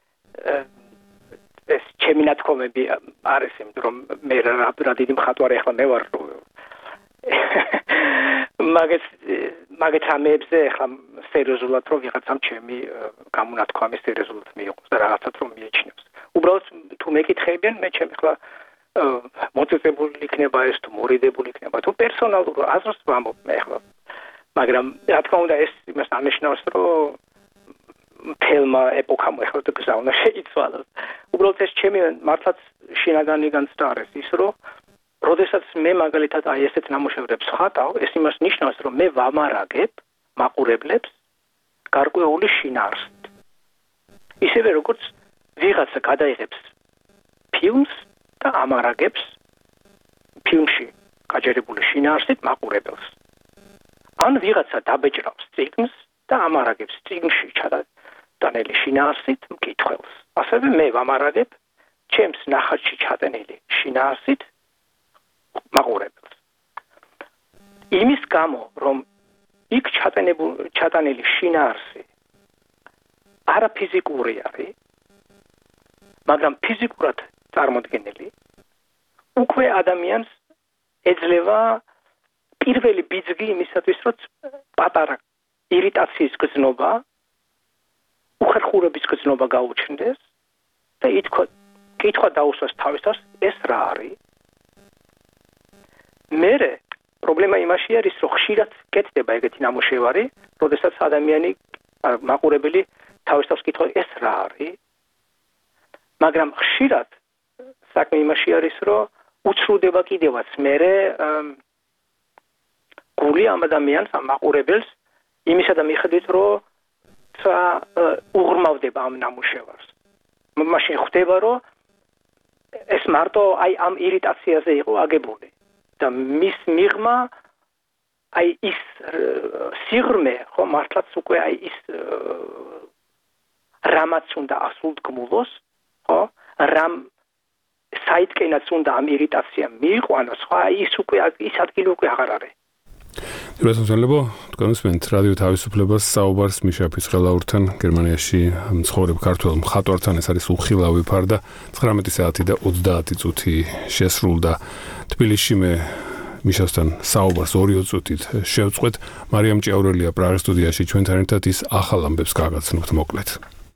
ეს ჩემი ნათქვამები არის, იმიტომ რომ მე რა დიდი მხატვარი ახლა მე ვარ მაგეთ მაგეთ ამებზე ახლა სერიოზულად რომ ვიღაცამ ჩემი გამონათქვამი სერიოზულად მიიღოს და რაღაცად რომ მიიჩნევს. უბრალოდ თუ მეკითხებიან, მე ჩემ ახლა მოწესებული იქნება ეს თუ მორიდებული იქნება თუ პერსონალურ აზრს ვამბობ მე ახლა. მაგრამ რა თქმა უნდა ეს იმას ამეშნავს, რომ თელმა ეპოქამ ახლა და გზავნა შეიცვალოს. უბრალოდ ეს ჩემი მართლაც შინაგანი განცდა არის ის, რომ როდესაც მე მაგალითად აი ესეთ ნამუშევრებს ხატავ, ეს იმას ნიშნავს, რომ მე ვამარაგებ მაყურებლებს გარკვეული შინაარსით. ისევე როგორც ვიღაცა გადაიღებს ფილმს და ამარაგებს ფილმში გაჯერებული შინაარსით მაყურებელს. ან ვიღაცა დაბეჭრავს წიგნს და ამარაგებს წიგნში ჩატანილი შინაარსით მკითხველს. ასევე მე ვამარაგებ ჩემს ნახატში ჩატანილი შინაარსით მაყურებელს. იმის გამო, რომ იქ ჩატანილი შინაარსი არაფიზიკური არის, მაგრამ ფიზიკურად წარმოდგენილი, უკვე ადამიანს ეძლევა პირველი ბიძგი იმისათვის, რომ პატარა ირიტაციის გრძნობა, უხერხურების გრძნობა გაუჩნდეს და ითქვა, კითხვა დაუსვას თავის თავს, ეს რა არის? მერე პრობლემა იმაში არის, რომ ხშირად კეთდება ეგეთი ნამუშევარი, როდესაც ადამიანი მაყურებელი თავის თავს კითხავს, ეს რა არის? მაგრამ ხშირად საქმე იმაში არის, რომ უცრუდება კიდევაც მერე გული ამ ადამიანს, ამ მაყურებელს იმისა და მიხედვით, რომ უღრმავდება ამ ნამუშევარს. მაშინ ხვდება, რომ ეს მარტო აი ამ ირიტაციაზე იყო აგებული. და მის მიღმა აი ის სიღრმე ხო მართლაც უკვე აი ის რამაც უნდა ასულთქმულოს ხო? რამ საიტკენაც უნდა ამ ირიტაცია მიიყვანოს, ხო? ის უკვე ის ადგილი უკვე აღარ არის. რასამსალებო თქვენსმენთ რადიო თავისუფლებას საუბარს მიშა ფიცხელაურთან გერმანიაში მცხოვრებ ქართველ მხატვართან ეს არის უხილავი ფარდა ცხრამეტი საათი და ოცდაათი წუთი შესრულდა თბილისში მე მიშასთან საუბარს ორი წუთით შევწყვეთ მარიამ ჭიაურელია პრაღის სტუდიაში ჩვენთან ერთად ის ახალ ამბებს გააგაცნობთ მოკლედ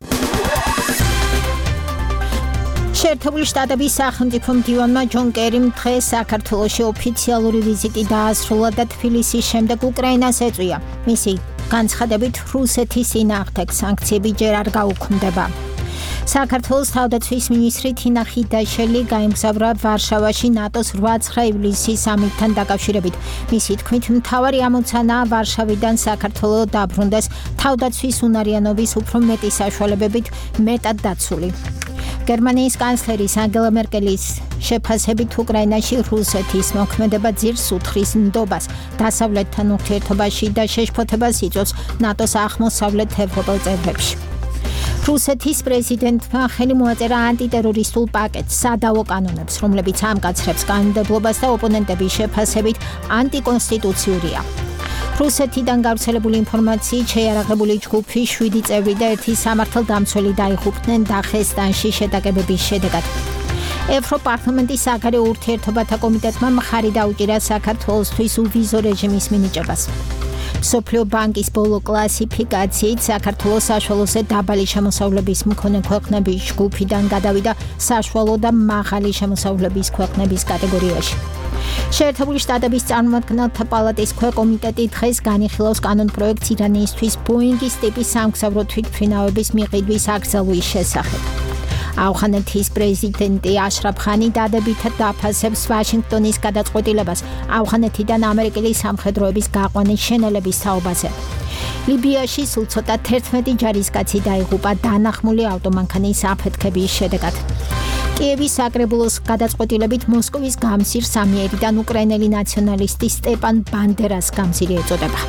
შეერთებული შტატების სახელმწიფო მდივანმა ჯონ კერიმ დღეს საქართველოში ოფიციალური ვიზიტი დაასრულა და თბილისის შემდეგ უკრაინას ეწვია. მისი განცხადებით რუსეთის წინააღმდეგ სანქციები ჯერ არ გაუქმდება. საქართველოს თავდაცვის მინისტრი თინა ხიდაშელი გაემგზავრა ვარშავაში ნატოს რვა ივლისის სამიტთან დაკავშირებით. მისი თქმით, მთავარი ამოცანაა ვარშავიდან საქართველო დაბრუნდეს თავდაცვის უნარიანობის უფრო მეტი საშუალებებით მეტად დაცული. გერმანიის კანცლერის ანგელა მერკელის შეფასებით უკრაინაში რუსეთის მოქმედება ძირს უთხრის ნდობას დასავლეთთან ურთიერთობაში და შეშფოთებას იწვევს ნატოს აღმოსავლეთ ევროპელ წევრებში. რუსეთის პრეზიდენტმა ხელი მოაწერა ანტიტერორისტულ პაკეტს სადავო კანონებს, რომლებიც ამკაცრებს კანონმდებლობას და ოპონენტების შეფასებით ანტიკონსტიტუციურია. რუსეთიდან გავრცელებული ინფორმაციით შეიარაღებული ჯგუფი შვიდი წევრი და ერთი სამართალდამცველი დაიღუპნენ დაღესტანში შეტაკებების შედეგად. ევროპარლამენტის საგარეო ურთიერთობათა კომიტეტმა მხარი დაუჭირა საქართველოსთვის უვიზო რეჟიმის მინიჭებას. მსოფლიო ბანკის ბოლო კლასიფიკაციით საქართველოს საშუალოზე დაბალი შემოსავლების მქონე ქვეყნების ჯგუფიდან გადავიდა საშუალო და მაღალი შემოსავლების ქვეყნების კატეგორიაში. შეერთებული შტატების წარმომადგენელთა პალატის ქვეკომიტეტი დღეს განიხილავს კანონპროექტს ირანისთვის ბოინგის ტიპის სამგზავრო თვითმფრინავების მიყიდვის აკრძალვის შესახებ. ავღანეთის პრეზიდენტი აშრაფ ხანი დადებითად დაფასებს ვაშინგტონის გადაწყვეტილებას ავღანეთიდან ამერიკელი სამხედროების გაყვანის შენელების თაობაზე. ლიბიაში სულ ცოტა თერთმეტი ჯარისკაცი დაიღუპა დანახმული ავტომანქანის აფეთქების შედეგად. კიევის საკრებულოს გადაწყვეტილებით მოსკოვის გამზირ სამიერიდან უკრაინელი ნაციონალისტი სტეპან ბანდერას გამზირი ეწოდება.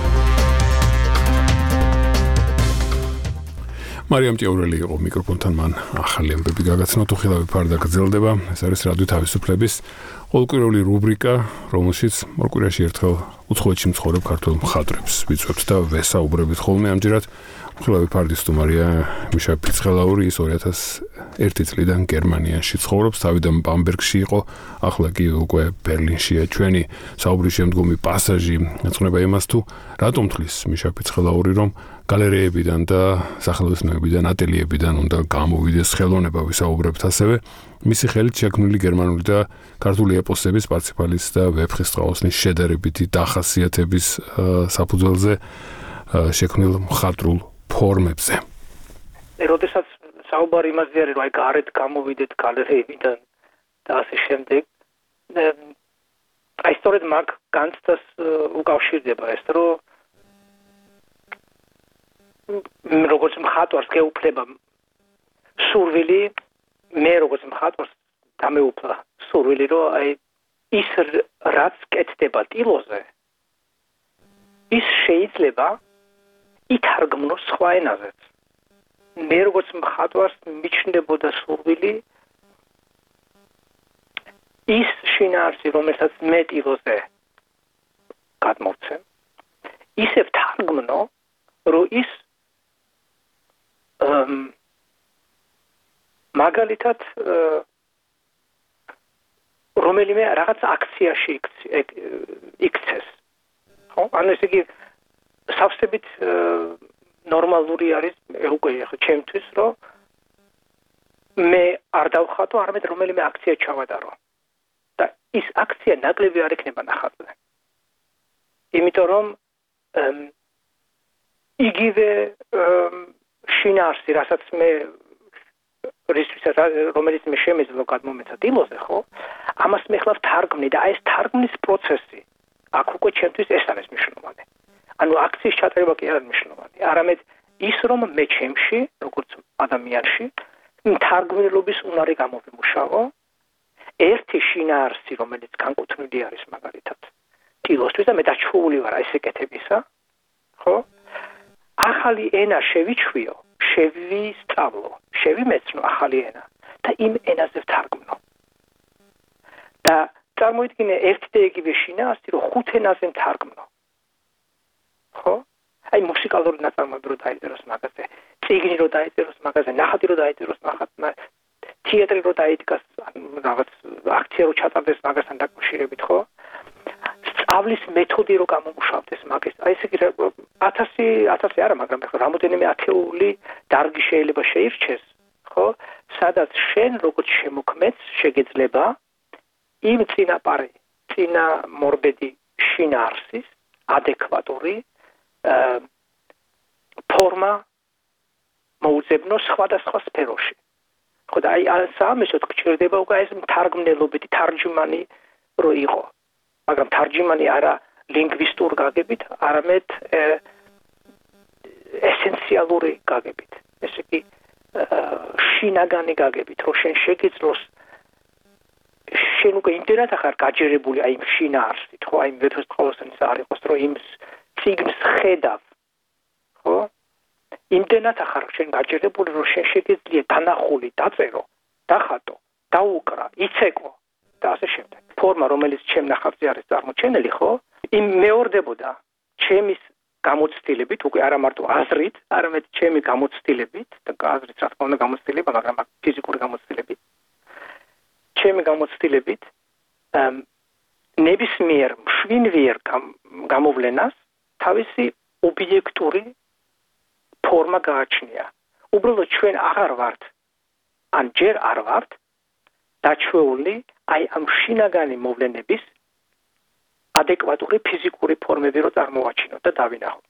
მარიამ ჭიაურელი იყო მიკროფონთან მან ახალი ამბები გაგაცნოთ უხილავი ფარდა გრძელდება ეს არის რადიო თავისუფლების ყოველკვირეული რუბრიკა რომელშიც ორ კვირაში ერთხელ უცხოეთში მცხოვრებ ქართველ მხატვრებს ვიწვევთ და ვესაუბრებით ხოლმე ამჯერად უხილავი ფარდის სტუმარია მიშა ფიცხელაური ის ორი ათას ერთი წლიდან გერმანიაში ცხოვრობს თავიდან ბამბერგში იყო ახლა კი უკვე ბერლინშია ჩვენი საუბრის შემდგომი პასაჟი ეძღვნება იმას თუ რატომ თვლის მიშა ფიცხელაური რომ გალერეებიდან და სახელოსნოებიდან ატელიებიდან უნდა გამოვიდეს ხელოვნება ვისაუბრებთ ასევე მისი ხელით შექმნილი გერმანული და ქართული ეპოსების პარციფალის და ვეფხისტყაოსნის შედარებითი დახასიათების საფუძველზე შექმნილ მხატვრულ ფორმებზე. როდესაც საუბარი იმაზე არის რომ აი გარეთ გამოვიდეთ გალერეებიდან და ასე შემდეგ აი სწორედ მაგ განცდას უკავშირდება ეს რომ როგორც მხატვარს გეუფლება სურვილი მე როგორც მხატვარს დამეუფლა სურვილი რომ აი ის რაც კეთდება ტილოზე ის შეიძლება ითარგმნოს სხვა ენაზეც მე როგორც მხატვარს მიჩნდებოდა სურვილი ის შინაარსი რომელსაც მე ტილოზე გადმოვცემ ისევ თარგმნო რომ ის მაგალითად რომელიმე რაღაც აქციაში იქცეს ხო ანუ ესე იგი სავსებით ნორმალური არის უკვე ახლა ჩემთვის რომ მე არ დავხატო არამედ რომელიმე აქცია ჩავატარო და ის აქცია ნაკლები არ იქნება ნახატზე იმიტომ რომ იგივე შინაარსი რასაც მე რისთვისაც რომელიც მე შემეძლო გადმომეცა ტილოზე ხო ამას მე ხლავ თარგმნი და აი ეს თარგმნის პროცესი აქ უკვე ჩემთვის ეს არის მნიშვნელოვანი ანუ აქციის ჩატარება კი არ არის მნიშვნელოვანი არამედ ის რომ მე ჩემში როგორც ადამიანში თარგმნილობის უნარი გამოვიმუშავო ერთი შინაარსი რომელიც განკუთვნილი არის მაგალითად ტილოსთვის და მე დაჩვეული ვარ აი ეს ეკეთებისა ხო ახალი ენა შევიჩვიო შევისწავლო, შევიმეცნო ახალი ენა და იმ ენაზე ვთარგმნო. და წარმოიდგინე ერთ და იგივე შინაარსი, რომ ხუთ ენაზე ვთარგმნო. ხო? აი მუსიკალური ნაწარმოები რო დაიწეროს მაგაზე, წიგნი რო დაიწეროს მაგაზე, ნახატი რო დაიწეროს ნახატმა, თეატრი რო დაიდგას, რაღაც აქცია რო ჩატარდეს მაგასთან დაკავშირებით, ხო? სწავლის მეთოდი რო გამომუშავდეს მაგას. აი ესე იგი ათასი ათასი არა, მაგრამ ხო რამოდენიმე ათეული დარგი შეიძლება შეირჩეს, ხო? სადაც შენ როგორც შემოქმედს შეგეძლება იმ წინაპარი, წინამორბედი შინაარსის ადეკვატური ფორმა მოუძებნო სხვადასხვა სფეროში. ხო და აი სამესოთ გჭირდება უკვე ეს თარგმნელობითი თარჯიმანი რო იყო. მაგრამ თარჯიმანი არა ლინგვისტურ გაგებით, არამედ ესენციალური გაგებით. ესე იგი შინაგანი გაგებით, რომ შენ შეგეძლოს შენ უკვე იმდენად ახარ გაჯერებული აი იმ შინაარსით, ხო, აი ვეფხისტყაოსნის არ იყოს, რომ იმ ციგნს ხედავ, ხო? იმდენად ახარ შენ გაჯერებული, რომ შენ შეგეძლია განახული დაწერო, დახატო, დაუკრა, იცეკო და ასე შემდეგ. ფორმა, რომელიც ჩემ ნახატზე არის წარმოჩენილი, ხო? იმ მეორდებოდა ჩემის გამოცდილებით, უკვე არა მარტო აზრით, არამედ ჩემი გამოცდილებით, და აზრით რა თქმა უნდა გამოცდილება, მაგრამ ფიზიკური გამოცდილებით. ჩემი გამოცდილებით ნებისმიერ მშვინვიერ გამოვლენას თავისი ობიექტური ფორმა გააჩნია. უბრალოდ ჩვენ აღარ ვართ, ან ჯერ არ ვართ დაჩვეული აი ამ შინაგანი მოვლენების ადეკვატური ფიზიკური ფორმები რო წარმოვაჩინოთ და დავინახოთ.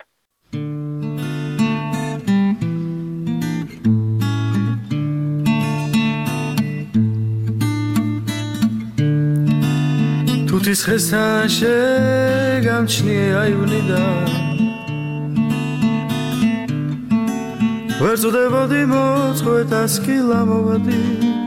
თუთის ხესთან შეგამჩნიე აივნიდან ვერ წვდებოდი მოწყვეტას კი ლამოვადი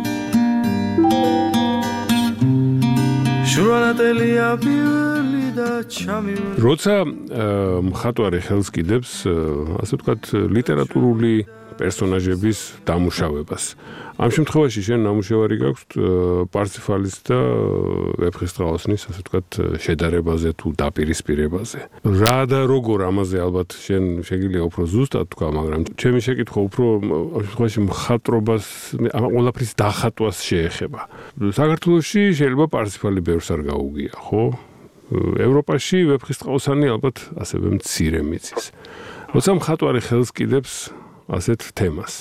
შურანატელია პირველი და ჩამივე როცა მხატვარი ხელს კიდებს ასე ვთქვათ ლიტერატურული პერსონაჟების დამუშავებას. ამ შემთხვევაში შენ ნამუშევარი გაქვს პარციფალის და ვეფხისტყაოსნის, ასე ვთქვათ, შედარებაზე თუ დაპირისპირებაზე. რა და როგორ ამაზე ალბათ შენ შეგიძლია უფრო ზუსტად თქვა, მაგრამ ჩემი შეკითხვა უფრო ამ შემთხვევაში მხატვრობას, ამ ყველაფრის დახატვას შეეხება. საქართველოში შეიძლება პარციფალი ბევრს არ გაუგია, ხო? ევროპაში ვეფხისტყაოსანი ალბათ ასევე მცირე მიცის. როცა მხატვარი ხელს კიდებს ასეთ თემას.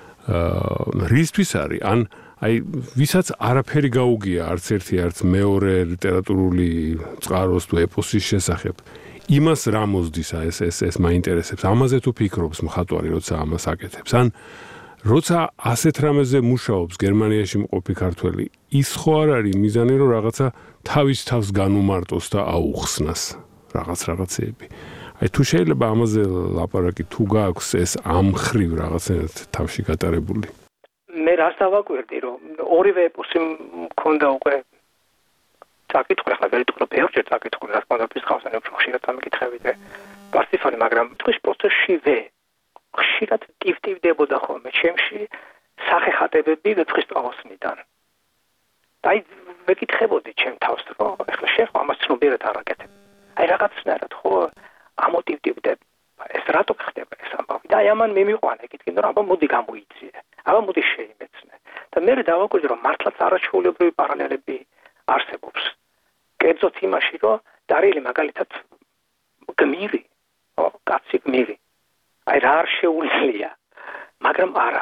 აა რისთვის არის? ან აი ვისაც არაფერი გაუგია არც ერთი არც მეორე ლიტერატურული წყაროს თუ ეპოსის შესახებ. იმას რა მოსდის ეს ეს ეს მაინტერესებს. ამაზე თუ ფიქრობს მხატვარი, როცა ამას აკეთებს. ან როცა ასეთ რამეზე მუშაობს გერმანიაში მყოფი ქართველი, ის ხო არ არის მიზანი, რომ რაღაცა თავის თავს განუმარტოს და აუხსნას რაღაც რაღაცეები. აი თუ შეიძლება ამაზე ლაპარაკი თუ გაქვს ეს ამხრივ რაღაცნაირად თავში გატარებული. მე რას დავაკვირდი, რომ ორივე ეპოსი მქონდა უკვე საკითხი, ახლა ვერიტყვი ბევრჯერ საკითხი, რა თქმა უნდა, ფიზიკოსანი უფრო ხშირად ამიკითხები და პარციფალი, მაგრამ ტყვის პროცესშივე ხშირად ტივტივდებოდა ხოლმე ჩემში სახეხატებები ვეფხისტყაოსნიდან. აი ვეკითხებოდი ჩემ თავს, რომ ახლა შენ ამას ცნობიერად არ აკეთებ. აი რაღაცნაირად ხო ამოტივტივდებ. ეს რატო ხდება ეს ამბავი? და აი ამან მე მიყვანა, ეკითხინდა რომ აბა მოდი გამოიძიე. აბა მოდი შეიმეცნე. და მე დავაკვირდი რომ მართლაც არაჩვეულებრივი პარალელები არსებობს. კერძოდ იმაში, რომ დარიელი მაგალითად გმირი, ო, კაცი გმირი. აი რა არ შეუძლია, მაგრამ არა.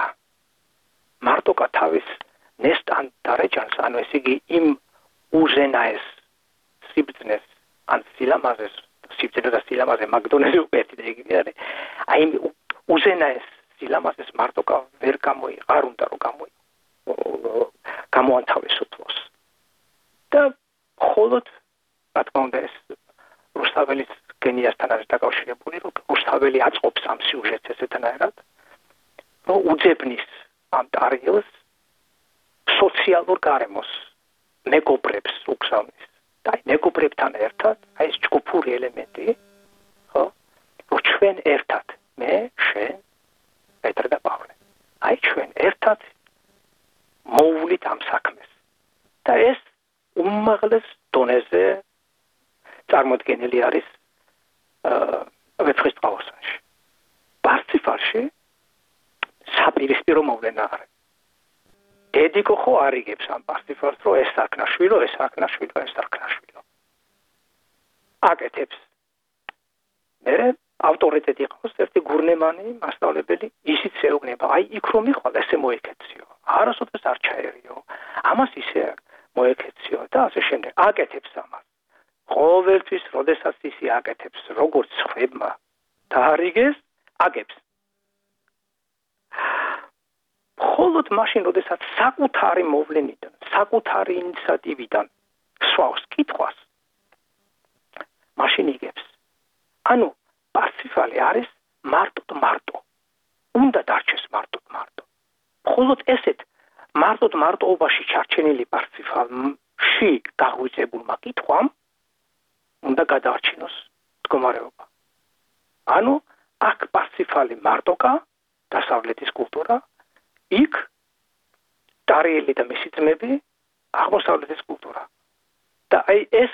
მარტო თავის ნესტან დარეჯანს, ანუ ესე იგი იმ უზენაეს სიბრძნეს ან სილამაზეს სიბრძნე და სილამაზე მაგდონელი უკეთი და იგივე არის. აი უზენაეს სილამაზეს მარტო ვერ გამოი, არ უნდა რომ გამოი. გამოანთავისუფლოს. და ხოლოდ რა თქმა უნდა ეს რუსთაველის გენიასთან არის დაკავშირებული, რომ რუსთაველი აწყობს ამ სიუჟეტს ესეთანაირად, რომ უძებნის ამ ტარიელს სოციალურ გარემოს მეგობრებს უგზავნის. და აი მეგობრებთან ერთად აი ეს ჯგუფური ელემენტი, ხო? რომ ჩვენ ერთად, მე, შენ, პეტრე და პავლე. აი ჩვენ ერთად მოვვლით ამ საქმეს. და ეს უმაღლეს დონეზე წარმოდგენილი არის ვეფხისტყაოსანში. პარციფალში საპირისპირო მოვლენა არის. დედიკო ხო არიგებს ამ პარციფალს, რომ ეს საკნაშვილო, ეს საკნაშვილო, ეს საკნაშვილო. აკეთებს. მე ავტორიტეტი ყავს ერთი გურნემანი მასწავლებელი, ისიც ეუბნება, აი იქ რომ მიყვალ, ესე მოეკეციო. არასოდეს არ ჩაერიო. ამას ისე მოეკეციო და ასე შემდეგ. აკეთებს ამას. ყოველთვის, როდესაც ისე აკეთებს, როგორც ხვებმა დაარიგეს, აგებს. მხოლოდ მაშინ, როდესაც საკუთარი მოვლენიდან, საკუთარი ინიციატივიდან სვავს კითხვას, მაშინ იგებს. ანუ პარციფალი არის მარტოდ მარტო. უნდა დარჩეს მარტოდ მარტო. მხოლოდ ესეთ მარტოდ მარტოობაში ჩარჩენილი პარციფალში გაღვიძებულმა კითხვამ უნდა გადაარჩინოს მდგომარეობა. ანუ აქ პარციფალი მარტოკა, დასავლეთის კულტურა, იქ დარიელი და მისი ძმები, აღმოსავლეთის კულტურა. და აი ეს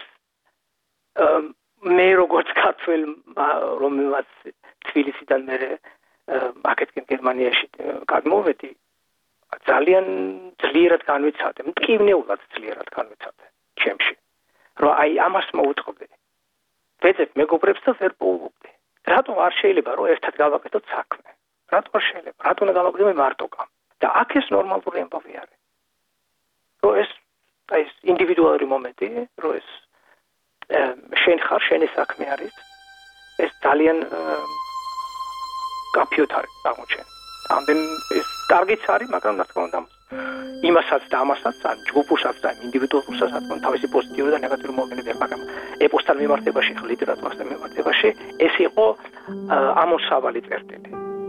მე როგორც ქართველ რომელმაც თბილისიდან მე აქეთკენ გერმანიაში გადმოვედი, ძალიან ძლიერად განვიცადე, მტკივნეულად ძლიერად განვიცადე ჩემში. რომ აი ამას მოუწყობდი. ვეძებ მეგობრებს და ვერ პოულობდი. რატომ არ შეიძლება რომ ერთად გავაკეთოთ საქმე? რატომ არ შეიძლება? რატომ უნდა გავაკეთოთ მარტოკა? და აქ ეს ნორმალური ამბავი არის. რომ ეს აი ეს ინდივიდუალური მომენტი, რომ ეს შენ ხარ, შენი საქმე არის. ეს ძალიან კაფიოთ არის აღმოჩენ. ამდენ ეს კარგიც არის, მაგრამ რა თქმა უნდა იმასაც და ამასაც, ან ჯგუფურსაც და ინდივიდუალურსაც რა თქმა უნდა თავისი პოზიტიური და ნეგატიური მომენტები აქვს, მაგრამ ეპოსთან მიმართებაში, ლიტერატურასთან მიმართებაში ეს იყო ამოსავალი წერტილი.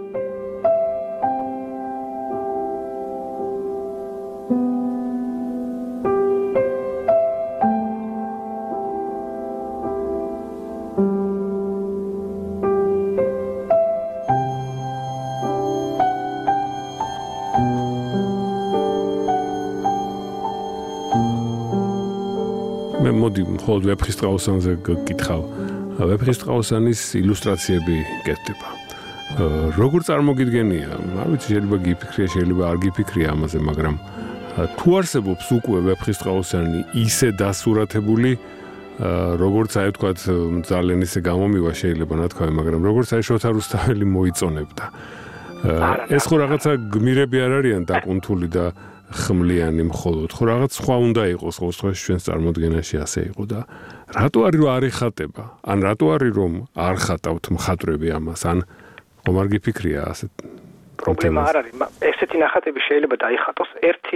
მოდი მხოლოდ ვეფხისტყაოსანზე გკითხავ. ვეფხისტყაოსანის ილუსტრაციები კეთდება. როგორ წარმოგიდგენია? არ ვიცი, შეიძლება გიფიქრია, შეიძლება არ გიფიქრია ამაზე, მაგრამ თუ არსებობს უკვე ვეფხისტყაოსანი ისე დასურათებული, როგორც აი ვთქვათ, ძალიან ისე გამომივა შეიძლება ნათქვამი, მაგრამ როგორც აი შოთა რუსთაველი მოიწონებდა. ეს ხო რაღაცა გმირები არ არიან დაკუნთული და ხმლიანი მხოლოდ, ხო რაღაც სხვა უნდა იყოს, ხო სხვას ჩვენს წარმოდგენაში ასე იყო და რატო არის რომ არ ეხატება? ან რატო არის რომ არ ხატავთ მხატვრები ამას? ან ხომ არ გიფიქრია ასე? პრობლემა არ არის, ესეთი ნახატები შეიძლება დაიხატოს ერთი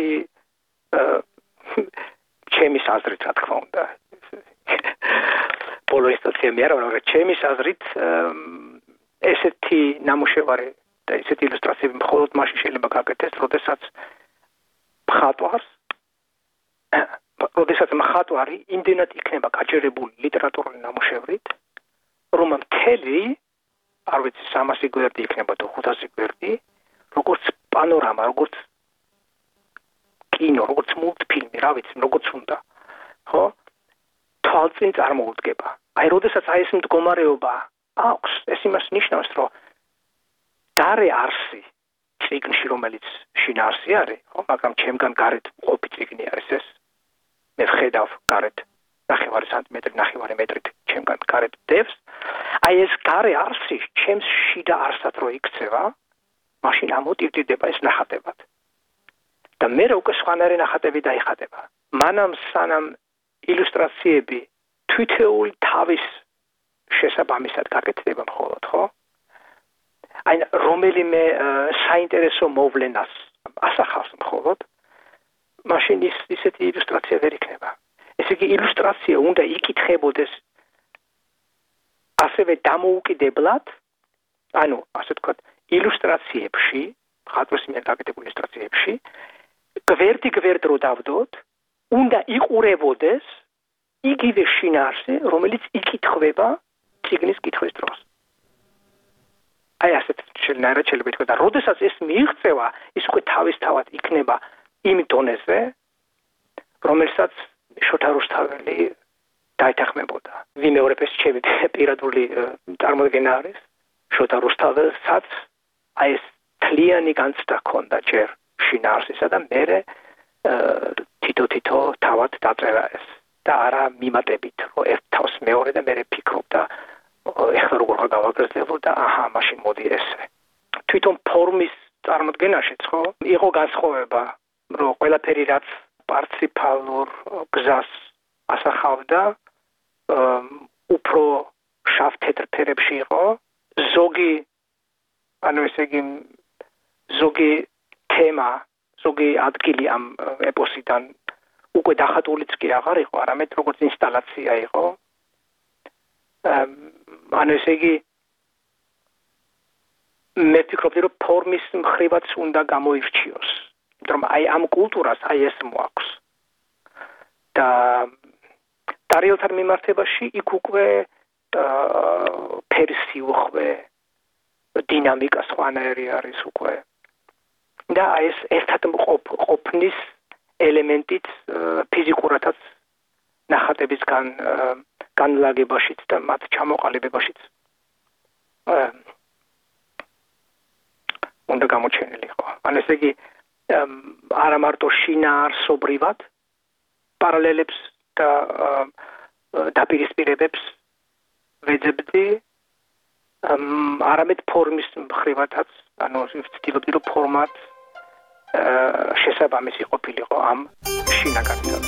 ჩემის აზრით, რა თქმა უნდა. ბოლო ინსტანცია მე არ ვარ, მაგრამ ჩემის აზრით ესეთი ნამუშევარი და ესეთი ილუსტრაციები მხოლოდ მაშინ შეიძლება გაკეთდეს, როდესაც მხატვარს, როდესაც მხატვარი იმდენად იქნება გაჯერებული ლიტერატურული ნამუშევრით, რომ მთელი, არ ვიცი, სამასი გვერდი იქნება თუ ხუთასი გვერდი, როგორც პანორამა, როგორც კინო, როგორც მულტფილმი, რა ვიცი, როგორც უნდა, ხო? თვალწინ წარმოუდგება. აი, როდესაც აი ეს მდგომარეობა აქვს, ეს იმას ნიშნავს, რომ გარე არსი წიგნში, რომელიც შინაარსი არის, ხო, მაგრამ ჩემგან გარეთ ყოფი წიგნი არის ეს. მე ვხედავ გარეთ ნახევარი სანტიმეტრი, ნახევარი მეტრით ჩემგან გარეთ დევს. აი ეს გარე არსი ჩემს შიდა არსად რო იქცევა, მაშინ ამოტივდება ეს ნახატებად. და მე უკვე სხვანაირი ნახატები დაიხატება. მანამ სანამ ილუსტრაციები თვითეული თავის შესაბამისად გაკეთდება მხოლოდ, ხო? აი რომელიმე საინტერესო მოვლენას ასახავს მხოლოდ, მაშინ ის ისეთი ილუსტრაცია ვერ იქნება. ესე იგი ილუსტრაცია უნდა იკითხებოდეს ასევე დამოუკიდებლად, ანუ ასე ვთქვათ, ილუსტრაციებში, მხატვრის მიერ გაკეთებულ ილუსტრაციებში, გვერდი გვერდ რო დავდოთ, უნდა იყურებოდეს იგივე შინაარსი, რომელიც იკითხება წიგნის კითხვის დროს. აი ასეთ შეიძლება შეიძლება ითქვა და როდესაც ეს მიიღწევა, ის უკვე თავისთავად იქნება იმ დონეზე, რომელსაც შოთა რუსთაველი დაეთანხმებოდა. ვიმეორებ ეს ჩემი პირადული წარმოდგენა არის. შოთა რუსთაველსაც აი ეს თლიანი განცდა ჰქონდა ჯერ შინაარსისა და მერე თითო-თითო თავად დაწერა ეს და არა მიმატებით, რომ ერთ თავს მეორე და მერე ფიქრობდა ეხლა როგორ გავაგრძელებო და აჰა, მაშინ მოდი ესე. თვითონ ფორმის წარმოდგენაშიც ხო იყო განსხვავება, რომ ყველაფერი რაც პარციფალურ გზას ასახავდა, უფრო შავ-თეთრ ფერებში იყო, ზოგი ანუ ესე იგი ზოგი თემა, ზოგი ადგილი ამ ეპოსიდან უკვე დახატულიც კი აღარ იყო, არამედ როგორც ინსტალაცია იყო. ანუ ესე იგი მე ფიქრობდი, რომ ფორმის მხრივაც უნდა გამოირჩიოს. იმიტომ რომ აი ამ კულტურას აი ეს მოაქვს. და დარიელთან მიმართებაში იქ უკვე ფერსი უხვე, დინამიკა სხვანაირი არის უკვე. და აი ეს ერთად ყოფნის ელემენტიც ფიზიკურადაც ნახატებისგან განლაგებაშიც და მათ ჩამოყალიბებაშიც უნდა გამოჩენილიყო. ანუ ესე იგი არა მარტო შინაარსობრივად პარალელებს და დაპირისპირებებს ვეძებდი, არამედ ფორმის მხრივადაც, ანუ ვცდილობდი, რომ ფორმად შესაბამისი ყოფილიყო ამ შინაგანთან.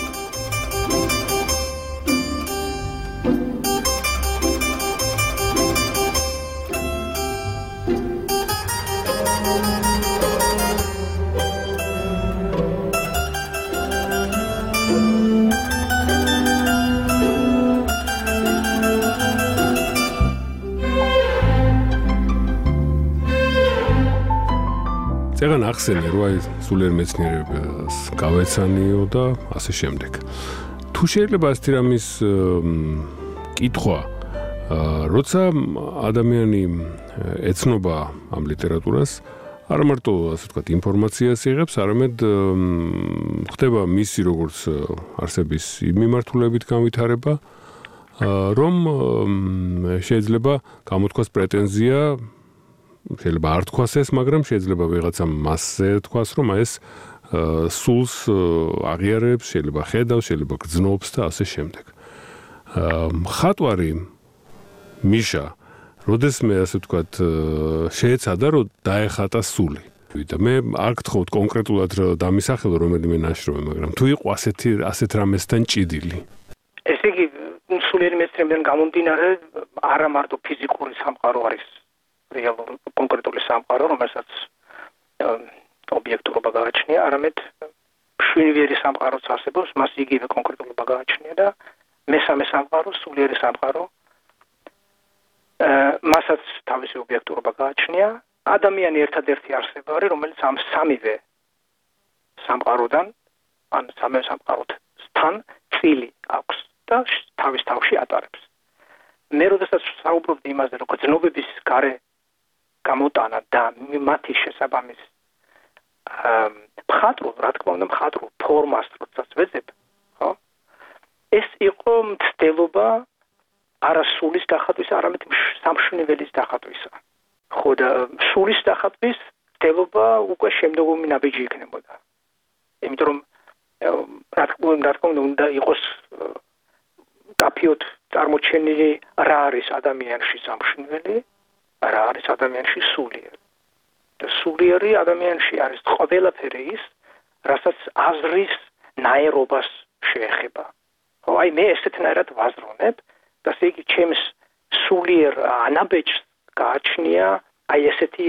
წეგან ახსენე, რომ აი სულიერ მეცნიერებას გავეცანიო და ასე შემდეგ. თუ შეიძლება ასეთი რამის კითხვა, როცა ადამიანი ეცნობა ამ ლიტერატურას, არა მარტო ასე ვთქვათ ინფორმაციას იღებს, არამედ ხდება მისი როგორც არსების მიმართულებით განვითარება, რომ შეიძლება გამოთქვას პრეტენზია, შეიძლება არ თქვას ეს, მაგრამ შეიძლება ვიღაცამ მასზე თქვას, რომ ეს სულს აღიარებს, შეიძლება ხედავს, შეიძლება გრძნობს და ასე შემდეგ. მხატვარი მიშა, როდესმე ასე ვთქვათ, შეეცადა, რომ დაეხატა სული. და მე არ გთხოვთ კონკრეტულად დამისახელო რომელიმე ნაშრომი, მაგრამ თუ იყო ასეთი ასეთ რამესთან ჭიდილი. ესე იგი, სულიერი მეცნიერებიდან გამომდინარე, არა მარტო ფიზიკური სამყარო არის რეალური კონკრეტული სამყარო, რომელსაც ობიექტურობა გააჩნია, არამედ მშვენიერი სამყაროც არსებობს, მას იგივე კონკრეტულობა გააჩნია და მესამე სამყარო, სულიერი სამყარო, მასაც თავისი ობიექტურობა გააჩნია. ადამიანი ერთადერთი არსება არის, რომელიც ამ სამივე სამყაროდან, ან სამივე სამყაროსთან წილი აქვს და თავის თავში ატარებს. მე როდესაც საუბრობდი იმაზე, რომ გრძნობების გარე გამოტანა და მათი შესაბამის მხატვრულ, რა თქმა უნდა, მხატვრულ ფორმას როდესაც ვეძებ, ხო? ეს იყო მცდელობა არა სულის დახატვის, არამედ სამშვენიველის დახატვისა. ხო და სულის დახატვის მცდელობა უკვე შემდგომი ნაბიჯი იქნებოდა. იმიტომ რომ რა თქმა უნდა, უნდა იყოს კაფიოდ წარმოჩენილი რა არის ადამიანში სამშვენიველი, რა არის ადამიანში სულიერი. და სულიერი ადამიანში არის ყველაფერი ის, რასაც აზრის ნაერობას შეეხება. ხო, აი მე ესეთნაირად ვაზროვნებ და ესე იგი ჩემს სულიერ ანაბეჭს გააჩნია აი ესეთი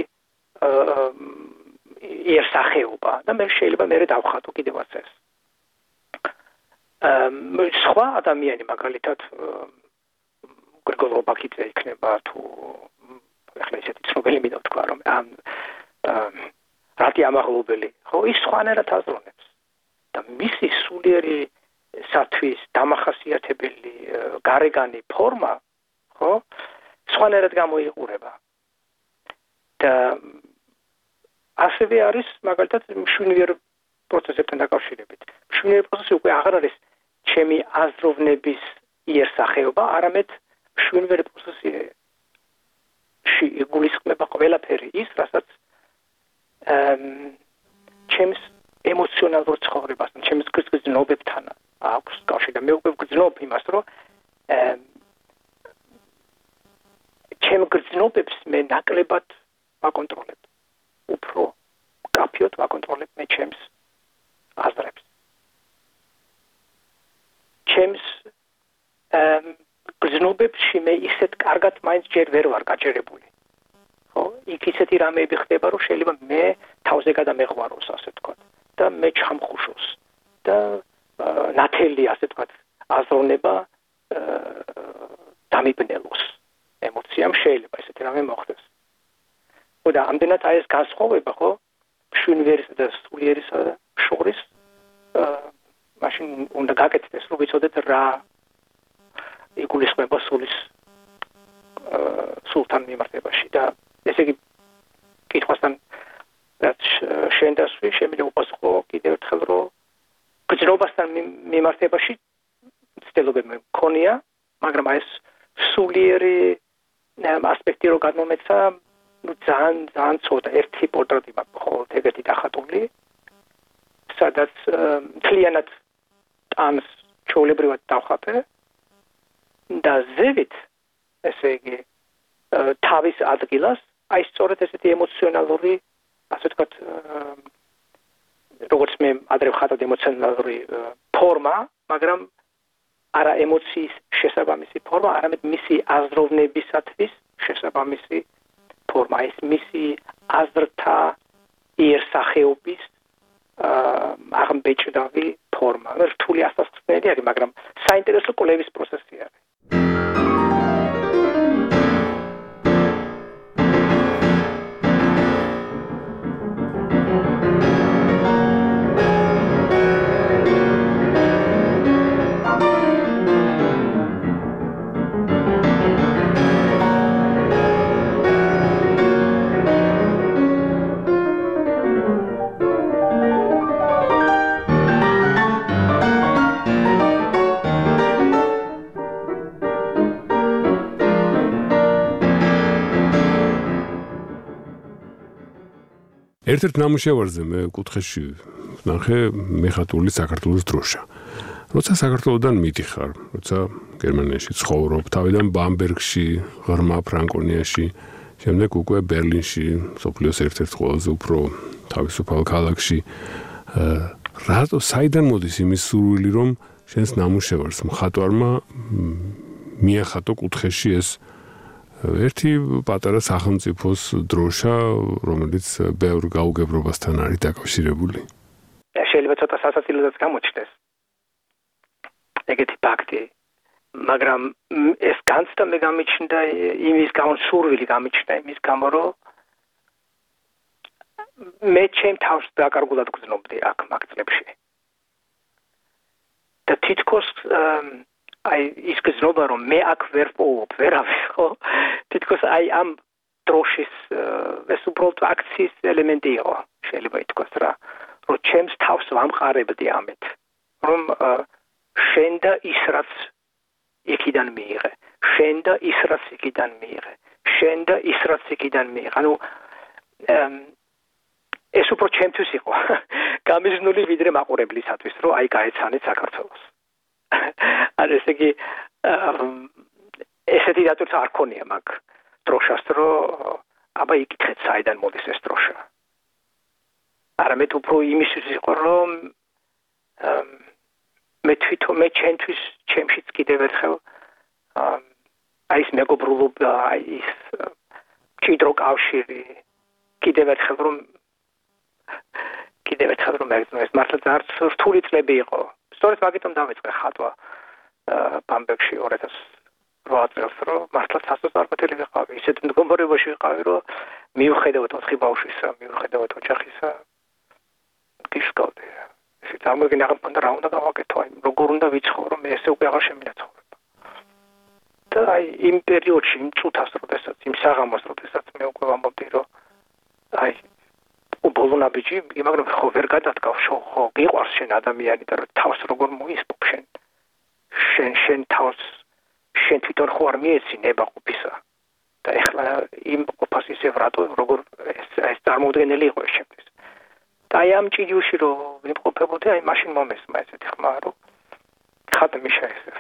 იერსახეობა და მე შეიძლება მე დავხატო კიდევაც ეს. სხვა ადამიანი მაგალითად გრიგოლ რობაქიძე იქნება თუ ახლა ისეთი ცნობილი მინდა თქვა რომ ამ რატი ამაღლობელი ხო ის სხვანაირად აზროვნებს და მისი სულიერი სათვის დამახასიათებელი გარეგანი ფორმა ხო სხვანაირად გამოიყურება და ასევე არის მაგალითად მშვენიერ პროცესებთან დაკავშირებით. მშვენიერ პროცესი უკვე აღარ არის ჩემი აზროვნების იერსახეობა, არამედ მშვენიერ პროცესში იგულისხმება ყველაფერი ის, რასაც ჩემს ემოციონალურ ცხოვრებასთან, ჩემს გრძნობებთან აქვს კავშირი და მე უკვე გრძნობ იმას, რომ ჩემ გრძნობებს მე ნაკლებად ვაკონტროლებ. უფრო კაფიოდ ვაკონტროლებ მე ჩემს აზრებს. ჩემს გრძნობებში მე ისეთ კარგად მაინც ჯერ ვერ ვარ გაჭერებული. ხო, იქ ისეთი რამეები ხდება, რომ შეიძლება მე თავზე გადამეღვაროს, ასე ვთქვათ, და მე ჩამხუშოს და ნათელი, ასე ვთქვათ, აზროვნება დამიბნელოს. ემოციამ შეიძლება ესეთი რამე მოხდეს. ხო და ამდენად აი ეს განსხვავება, ხო, მშვენიერისა და სულიერისა შორის მაშინ უნდა გაკეთდეს, რომ ვიცოდეთ რა იგულისხმება სულის სულთან მიმართებაში და ესე იგი კითხვასთან რაც შენ დასვი, შემიძლია უპასუხო კიდევ ერთხელ, რომ გრძნობასთან მიმართებაში ცდილობები მქონია, მაგრამ აი ეს სულიერი ასპექტი რო გადმომეცა, ну ძალიან ძალიან ცოტა ერთი პორტრეტი მაქვს მხოლოდ ეგეთი დახატული, სადაც მთლიანად ტანს ჩვეულებრივად დავხატე და ზევით, ესე იგი, თავის ადგილას, აი სწორედ ესეთი ემოციონალური, ასე ვთქვათ, როგორც მე ადრე ვხატავდი ემოციონალური ფორმა, მაგრამ არა ემოციის შესაბამისი ფორმა, არამედ მისი აზროვნებისათვის შესაბამისი ფორმა, ეს მისი აზრთა იერსახეობის აღმბეჭდავი ფორმა. რთული ასასწნელი არის, მაგრამ საინტერესო კვლევის პროცესი არის. ერთ-ერთ ნამუშევარზე მე კუთხეში ნახე მეხატული საქართველოს დროშა. როცა საქართველოსდან მიდიხარ, როცა გერმანიაში ცხოვრობ, თავიდან ბამბერგში, ღრმა ფრანკონიაში, შემდეგ უკვე ბერლინში, სოფლიოს ერთ-ერთ ყველაზე უფრო თავისუფალ ქალაქში, რატო საიდან მოდის იმის სურვილი, რომ შენს ნამუშევარს მხატვარმა მიახატო კუთხეში ეს ერთი პატარა სახელმწიფოს დროშა, რომელიც ბევრ გაუგებრობასთან არის დაკავშირებული. შეიძლება ცოტა სასაცილოც გამოჩნდეს ეგეთი ფაქტი, მაგრამ ეს განცდა მე გამიჩნდა იმის გამო, სურვილი გამიჩნდა იმის გამო, რომ მე ჩემ თავს დაკარგულად გრძნობდი აქ მაგ წლებში. და თითქოს აი ის გზნობა, რომ მე აქ ვერ პოულობ, ვერავის, ხო? თითქოს აი ამ დროშის ეს უბრალოდ აქციის ელემენტი იყო, შეიძლება ითქვას რა, რომ ჩემს თავს ვამყარებდი ამით, რომ შენ და ის რაც იქიდან მიიღე, შენ და ის რაც იქიდან მიიღე, შენ და ის რაც იქიდან მიიღე. ანუ ეს უფრო ჩემთვის იყო გამიზნული ვიდრე მაყურებლისათვის, რომ აი გაეცანეთ საქართველოს. არ ესე იგი ესეთი დატვირთვა არ ქონია მაგ დროშას, რომ აბა იკითხეთ საიდან მოდის ეს დროშა. არამედ უფრო იმისთვის იყო, რომ მე თვითონ მე ჩემთვის ჩემშიც კიდევ ერთხელ აი ეს მეგობრულობა, აი ეს მჭიდრო კავშირი კიდევ ერთხელ რომ კიდევ ერთხელ რომ მეგზნო, ეს მართლა ძალიან რთული წლები იყო. სწორედ მაგიტომ დავიწყე ხატვა ბამბერგში ორი ათას რვა წელს, რომ მართლა სასწაულებელი ვიყავი, ისეთ მდგომარეობაში ვიყავი, რომ მიუხედავად ოთხი ბავშვისა, მიუხედავად ოჯახისა, გისკავდი. ეს თამოგენა გამონდა რა უნდა გავაკეთო, აი როგორ უნდა ვიცხოვრო, მე ესე უკვე აღარ შემიძლია ცხოვრება. და აი იმ პერიოდში, იმ წუთას, როდესაც იმ საღამოს, როდესაც მე უკვე ვამბობდი, რომ აი ბოლონაბიჯი იმაგრამ ხო ვერ გადადგავს ხო გიყვარს შენ ადამიანი და თავს როგორ მოისპობ შენ შენ შენ თავს შენ თვითონ ხო არ მიეცი ნებაყოფისა და ეხლა იმ ყოფას ისევ რატო როგორ ეს ეს წარმოუდგენელი იყო შემდეს და აი ამ ჭიჯუში რომ ვიმყოფებოდი აი მაშინ მომესმა ესეთი ხმა რომ ხატ მიშაესებ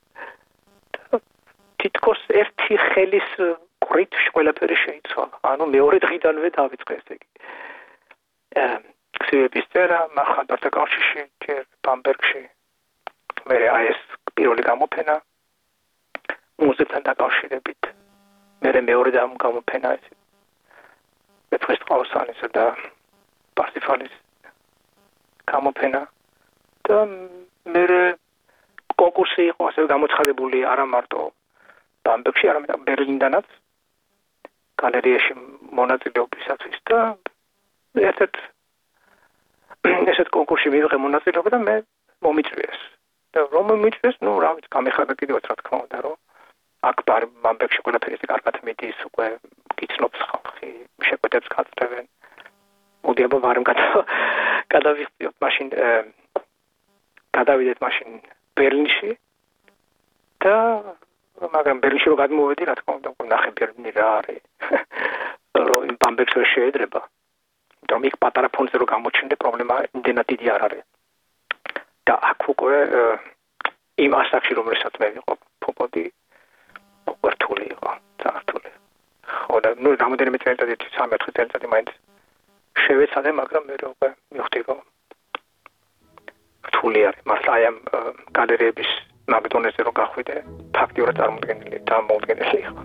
თითქოს ერთი ხელის ყრით ყველაფერი შეიცვალა ანუ მეორე დღიდანვე დავიწყე ესე იგი ქსივების წერა მახატვართა კავშირში ჯერ ბამბერგში მე აი ეს პირველი გამოფენა მუსიკთან დაკავშირებით მე მეორე გამოფენა ეს მეფხის ყავსანისა და პარსიფალის გამოფენა და მე კონკურსი იყო ასე გამოცხადებული არა მარტო ბამბერგში არამედ ბერლინდანაც გალერეაში მონაწილეობისათვის და ერთ-ერთ ესეთ კონკურსში მივიღე მონაწილეობა და მე მომიწვიეს და რომ მომიწვიეს ნუ რა ვიცი გამეხარდა კიდევაც რა თქმა უნდა რომ აქ ბამბერგში ყველაფერი ისე კარგად მიდის უკვე გიცნობს ხალხი შეკვეთებს გაწევენ მოდი აბა ვარემ გადავიხდიოთ მაშინ გადავიდეთ მაშინ ბერლინში და მაგრამ ბერლინში რო გადმოვედი რა თქმა უნდა ნახე ბერლინი რა არის რომ იმ ბამბერგს ვერ შეედრება რომ იქ პატარა ფონზე რო გამოჩნდა პრობლემა იმდენად დიდი არ არის და აქ უკვე იმ ასაკში რომელსაც მე ვიყობდი უკვე რთული იყო ძართული ხო და ნუ რამოდენიმე წელიწადი სამი-ოთხი წელიწადი მაინც შევეცადე მაგრამ მე უკვე მივხვდი რომ რთული არის მართლა აი ამ გალერეების მაგდონეზე რო გახვიდე ფაქტიურად წარმოუდგენელი და მოუდგენელი იყო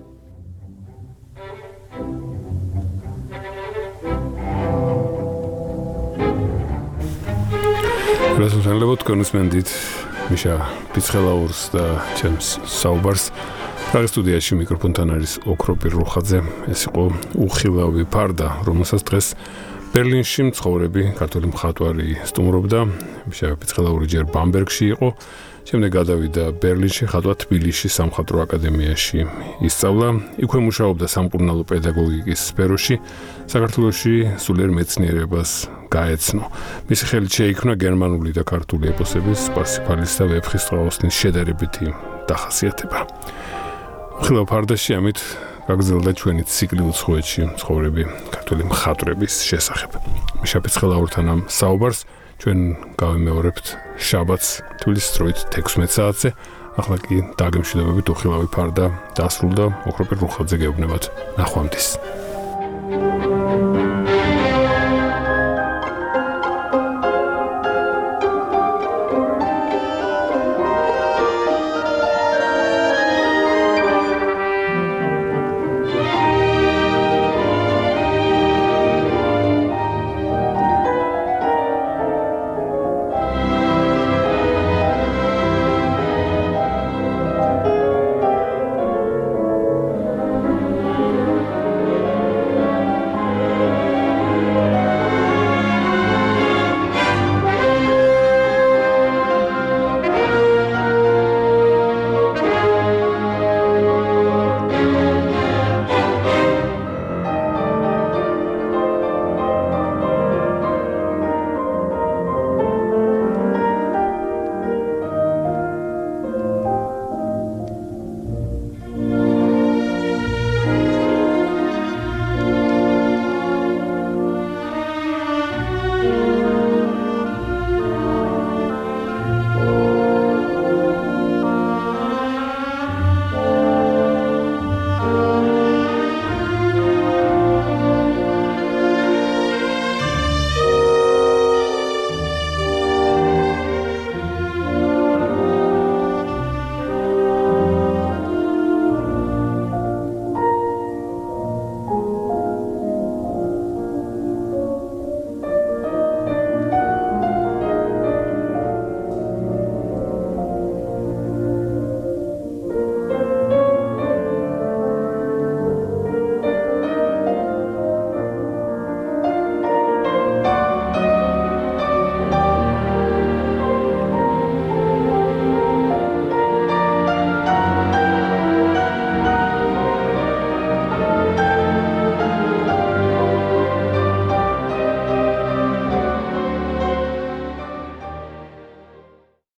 რასრულებოთ კონსმენდით მიშა პიცხელაურს და ჩემს საუბარს პრაღის სტუდიაში მიკროფონთან არის ოქროპირ რუხაძე ეს იყო უხილავი ფარდა რომელსაც დღეს ბერლინში მცხოვრები ქართული მხატვარი სტუმრობდა მიშა პიცხელაური ჯერ ბამბერგში იყო შემდეგ გადავიდა ბერლინში ხატვა თბილისში სამხატვრო აკადემიაში ისწავლა იქვე მუშაობდა სამკურნალო პედაგოგიკის სფეროში საქართველოში სულიერ მეცნიერებას გაეცნო მისი ხელით შეიქმნა გერმანული და ქართული ეპოსების პარსიფალის და ვეფხისტყაოსნის შედარებითი დახასიათება უხილავ ფარდაში ამით გაგრძელდა ჩვენი ციკლი უცხოეთში მცხოვრები ქართული მხატვრების შესახებ მიშა პიცხელაურთან ამ საუბარს ჩვენ გავიმეორებთ შაბათს თბილისის დროით თექვსმეტ საათზე ახლა კი დაგემშვიდობებით უხილავი ფარდა დასრულდა ოქროპირ რუხაძე გეუბნებათ ნახვამდის